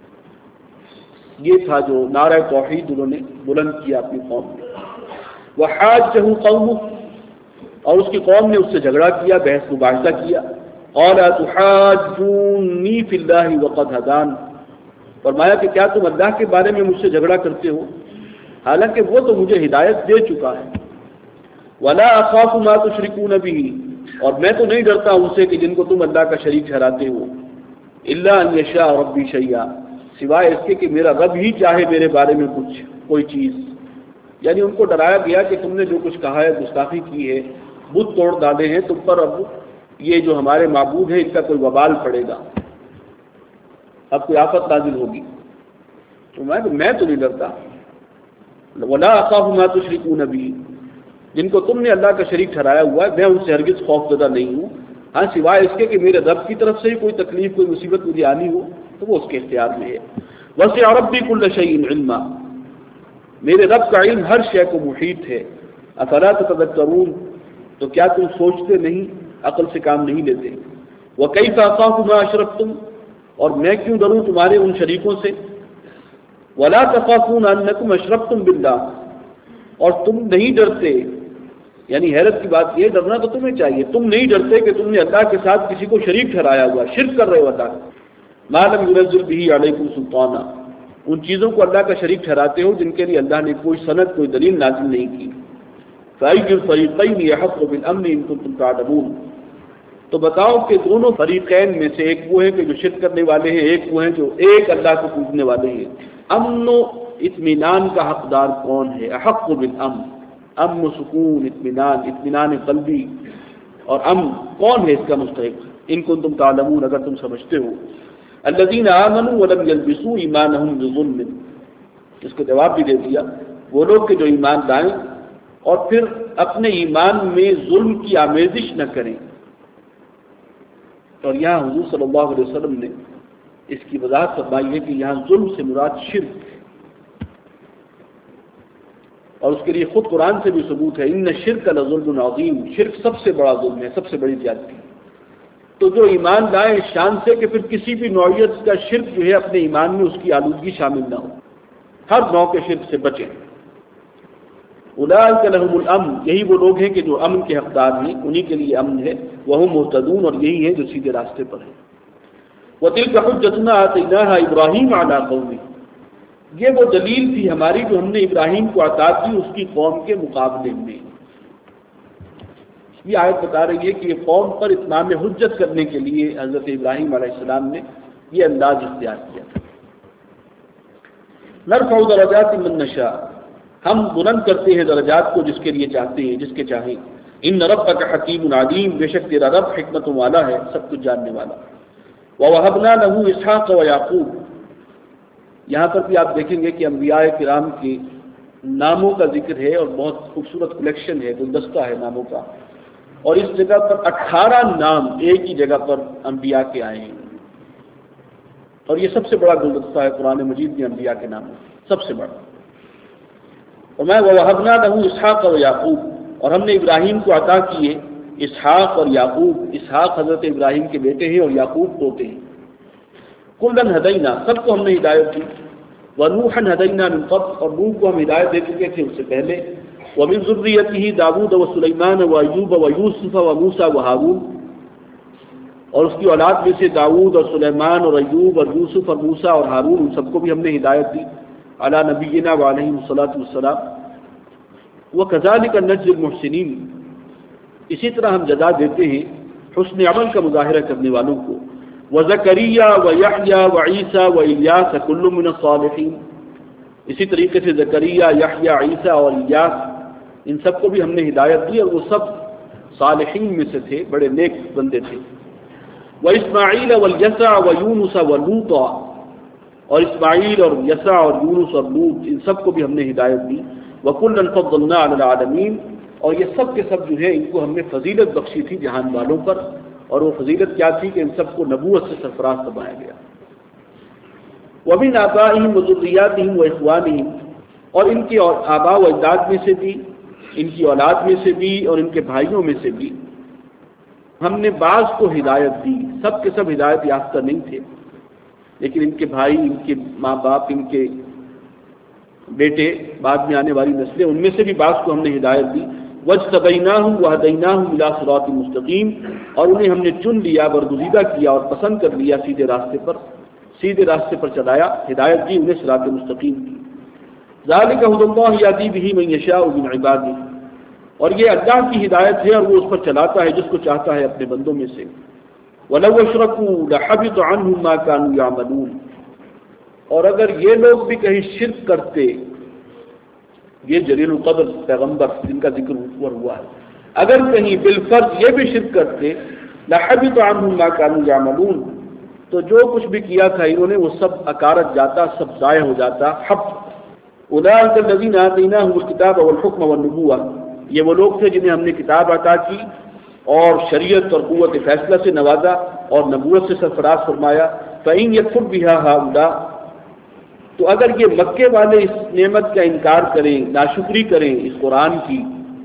یہ تھا جو نعرہ توحید انہوں نے بلند کیا اپنی قوم میں۔ وحاجہ قومہ، اور اس کی قوم نے اس سے جھگڑا کیا، بحث مباحثہ کیا۔ قال تحاجونی فی اللہ وقد ہدان، فرمایا کہ کیا تم اللہ کے بارے میں مجھ سے جھگڑا کرتے ہو حالانکہ وہ تو مجھے ہدایت دے چکا ہے۔ ولا اخاف ما تشرکون به، اور میں تو نہیں ڈرتا ان سے کہ جن کو تم اللہ کا شریک ٹھہراتے ہو، الا ان یشاء ربی شیئا، سوائے اس کے کہ میرا رب ہی چاہے میرے بارے میں کچھ کوئی چیز، یعنی ان کو ڈرایا گیا کہ تم نے جو کچھ کہا ہے، گستاخی کی ہے، بت توڑ ڈالے ہیں تم پر، اب یہ جو ہمارے معبود ہیں ان کا کوئی وبال پڑے گا، اب کوئی آفت نازل ہوگی۔ تو میں میں تو نہیں ڈرتا۔ ولا اخاف ما تشرکون به، جن کو تم نے اللہ کا شریک ٹھہرایا ہوا ہے میں ان سے ہرگز خوف زدہ نہیں ہوں، ہاں سوائے اس کے کہ میرے رب کی طرف سے ہی کوئی تکلیف کوئی مصیبت مجھے آنی ہو تو وہ اس کے اختیار میں ہے۔ وسع ربی کل شیء علما، میرے رب کا علم ہر شے کو محیط ہے۔ افلا تتذکرون، تو کیا تم سوچتے نہیں، عقل سے کام نہیں لیتے۔ وکیف اخاف ما اشرکتم، اور میں کیوں ڈروں تمہارے ان شریکوں سے۔ ولا تخافون انکم اشرکتم باللہ، اور تم نہیں ڈرتے، یعنی حیرت کی بات یہ، ڈرنا تو تمہیں چاہیے، تم نہیں ڈرتے کہ تم نے اللہ کے ساتھ کسی کو شریک ٹھہرایا ہوا، شرک کر رہے ہو اللہ، ما لم ينزل به علیکم سلطانا، ان چیزوں کو اللہ کا شریک ٹھہراتے ہو جن کے لیے اللہ نے کوئی سند کوئی دلیل نازل نہیں کی۔ فأي الفریقین احق بالامن ان کنتم تعلمون، تو بتاؤ کہ دونوں فریقین میں سے ایک وہ ہے کہ جو شرک کرنے والے ہیں، ایک وہ ہیں جو ایک اللہ کو پوجنے والے ہیں۔ امن و اطمینان کا حقدار کون ہے؟ احق بالامن، امن و سکون، اطمینان، اطمینان قلبی اور امن، کون ہے اس کا مستحق؟ ان کنتم تعلمون، اگر تم سمجھتے ہو۔ الذین آمنوا ولم یلبسوا ایمانہم بظلم، اس کو جواب بھی دے دیا، وہ لوگ کہ جو ایمان لائیں اور پھر اپنے ایمان میں ظلم کی آمیزش نہ کریں۔ اور یہاں حضور صلی اللہ علیہ وسلم نے اس کی وضاحت فرمائی ہے کہ یہاں ظلم سے مراد شرک ہے، اور اس کے لیے خود قرآن سے بھی ثبوت ہے، ان الشرک لظلم عظیم، شرک سب سے بڑا ظلم ہے، سب سے بڑی زیادتی۔ تو جو ایمان لائیں اس شان سے کہ پھر کسی بھی نوعیت کا شرک جو ہے اپنے ایمان میں اس کی آلودگی شامل نہ ہو، ہر نوع کے شرک سے بچیں۔ اولئک لہم الامن، یہی وہ لوگ ہیں کہ جو امن کے حقدار ہیں، انہی کے لیے امن ہے، وہم مہتدون، اور یہی ہیں جو سیدھے راستے پر ہیں۔ وتلک حجتنا آتیناها ابراہیم علی قومہ، یہ وہ دلیل تھی ہماری جو ہم نے ابراہیم کو عطا کی اس کی قوم کے مقابلے میں۔ یہ آیت بتا رہی ہے کہ یہ قوم پر اتمام حجت کرنے کے لیے حضرت ابراہیم علیہ السلام نے یہ انداز اختیار کیا تھا۔ نرفع درجات من نشاء، ہم بلند کرتے ہیں درجات کو جس کے لیے چاہتے ہیں، جس کے چاہیں۔ ان ربک حکیم علیم، بے شک تیرا رب حکمت والا ہے، سب کچھ جاننے والا۔ ووهبنا له اسحاق ويعقوب، یہاں پر بھی آپ دیکھیں گے کہ انبیاء کرام کے ناموں کا ذکر ہے اور بہت خوبصورت کلیکشن ہے، گلدستہ ہے ناموں کا، اور اس جگہ پر اٹھارہ نام ایک ہی جگہ پر انبیاء کے آئے ہیں، اور یہ سب سے بڑا گلدستہ ہے قرآن مجید میں انبیاء کے ناموں، سب سے بڑا۔ اور میں ووهبنا له اسحاق ويعقوب، اور ہم نے ابراہیم کو عطا کیے اسحاق اور یعقوب، اسحاق حضرت ابراہیم کے بیٹے ہیں اور یعقوب پوتے ہیں۔ کلن ہدینا، سب کو ہم نے ہدایت دی، ونوحا ہدینا من قبل، اور نوح کو ہم ہدایت دے چکے تھے اس سے پہلے، ومن ذریته داؤد وسلیمان وایوب ویوسف وموسیٰ وہارون، اور اس کی اولاد میں سے داؤد اور سلیمان اور ایوب اور یوسف اور موسیٰ اور ہارون، ان سب کو بھی ہم نے ہدایت دی، علی نبینا وعلیہ الصلاۃ والسلام۔ وکذالک نجزی المحسنین، اسی طرح ہم جزا دیتے ہیں حسن عمل کا مظاہرہ کرنے والوں کو۔ وزکریا ویحییٰ وعیسیٰ والیاس کل من الصالحین، اسی طریقے سے زکریا، یحییٰ، عیسیٰ اور الیاس، ان سب کو بھی ہم نے ہدایت دی اور وہ سب صالحین میں سے تھے، بڑے نیک بندے تھے۔ واسماعیل والیسع ویونس ولوطا، اور اسماعیل اور یسع اور یونس اور لوط، ان سب کو بھی ہم نے ہدایت دی۔ وکلا فضلنا علی العالمین، اور یہ سب کے سب جو ہے ان کو ہم نے فضیلت بخشی تھی جہان والوں پر، اور وہ فضیلت کیا تھی کہ ان سب کو نبوت سے سرفراز فرمایا گیا۔ ومن آبائہم وذریاتہم واخوانہم، اور ان کے آباء و اجداد میں سے بھی، ان کی اولاد میں سے بھی، اور ان کے بھائیوں میں سے بھی ہم نے بعض کو ہدایت دی۔ سب کے سب ہدایت یافتہ نہیں تھے، لیکن ان کے بھائی، ان کے ماں باپ، ان کے بیٹے، بعد میں آنے والی نسلیں، ان میں سے بھی بعض کو ہم نے ہدایت دی۔ وَاجْتَبَيْنَاهُمْ وَهَدَيْنَاهُمْ إِلَىٰ صِرَاطٍ مُسْتَقِيمٍ، اور انہیں ہم نے چن لیا، برگزیدہ کیا اور پسند کر لیا سیدھے راستے پر، سیدھے راستے پر چلایا، ہدایت دی انہیں صراط مستقیم کی۔ ذَلِكَ هُدَى اللَّهِ يَهْدِي بِهِ مَن يَشَاءُ مِنْ عِبَادِهِ، اور یہ اللہ کی ہدایت ہے اور وہ اس پر چلاتا ہے جس کو چاہتا ہے اپنے بندوں میں سے۔ وَلَوْ أَشْرَكُوا لَحَبِطَ عَنْهُمْ مَا كَانُوا يَعْمَلُونَ، اور اگر یہ لوگ بھی کہیں شرک کرتے، یہ جلیل القدر پیغمبر جن کا ذکر ہوا ہے، اگر کہیں بالفرض یہ بھی شرک کرتے، لَحَبِطَ عَنْهُمْ مَا كَانُوا يَعْمَلُونَ، تو جو کچھ بھی کیا تھا انہوں نے وہ سب اکارت جاتا، سب ضائع ہو جاتا، حب۔ أُولَٰئِكَ الَّذِينَ آتَيْنَاهُمُ الْكِتَابَ وَالْحُكْمَ وَالنُّبُوَّةَ، یہ وہ لوگ تھے جنہیں ہم نے کتاب عطا کی اور شریعت اور قوت فیصلہ سے نوازا اور نبوت سے سرفراز فرمایا۔ فَإِن يَكْفُرْ بِهَا هَؤُلَاء، تو اگر یہ مکے والے اس نعمت کا انکار کریں، ناشکری کریں اس قرآن کی،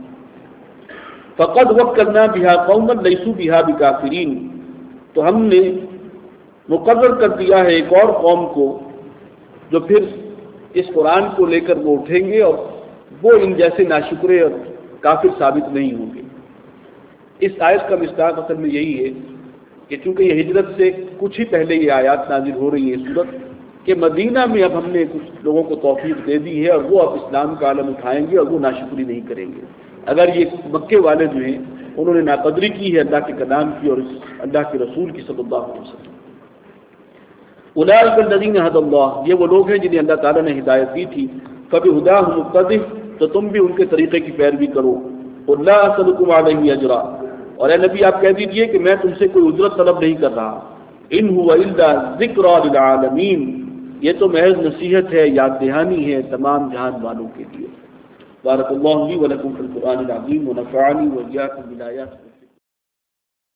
فَقَدْ وَكَّلْنَا بِهَا قَوْمًا لَيْسُوا بِهَا بِكَافِرِينَ، تو ہم نے مقرر کر دیا ہے ایک اور قوم کو جو پھر اس قرآن کو لے کر وہ اٹھیں گے اور وہ ان جیسے ناشکرے اور کافر ثابت نہیں ہوں گے۔ اس آیت کا مصداق اصل میں یہی ہے کہ چونکہ یہ ہجرت سے کچھ ہی پہلے یہ آیات نازل ہو رہی ہیں سورت کہ مدینہ میں اب ہم نے کچھ لوگوں کو توفیق دے دی ہے اور وہ اب اسلام کا عالم اٹھائیں گے اور وہ ناشکری نہیں کریں گے۔ اگر یہ مکے والے جو ہیں انہوں نے ناقدری کی ہے اللہ کے کلام کی اور اللہ کے رسول کی صلی اللہ علیہ وسلم۔ اولئک الذین ھدی اللہ، یہ وہ لوگ ہیں جنہیں اللہ تعالیٰ نے ہدایت دی تھی۔ فبہداہ مقتدہ، تو تم بھی ان کے طریقے کی پیروی کرو۔ قل لا اسألکم علیہ اجرا، اور اے نبی آپ کہہ دیجئے کہ میں تم سے کوئی اجرت طلب نہیں کر رہا۔ ان ھو الا ذکری للعالمین، یہ تو محض نصیحت ہے، یاد دہانی ہے تمام جہان والوں کے لیے۔ بارک اللہ لی ولکم فی القرآن العظیم ونفعنی وإیاکم بالآیات۔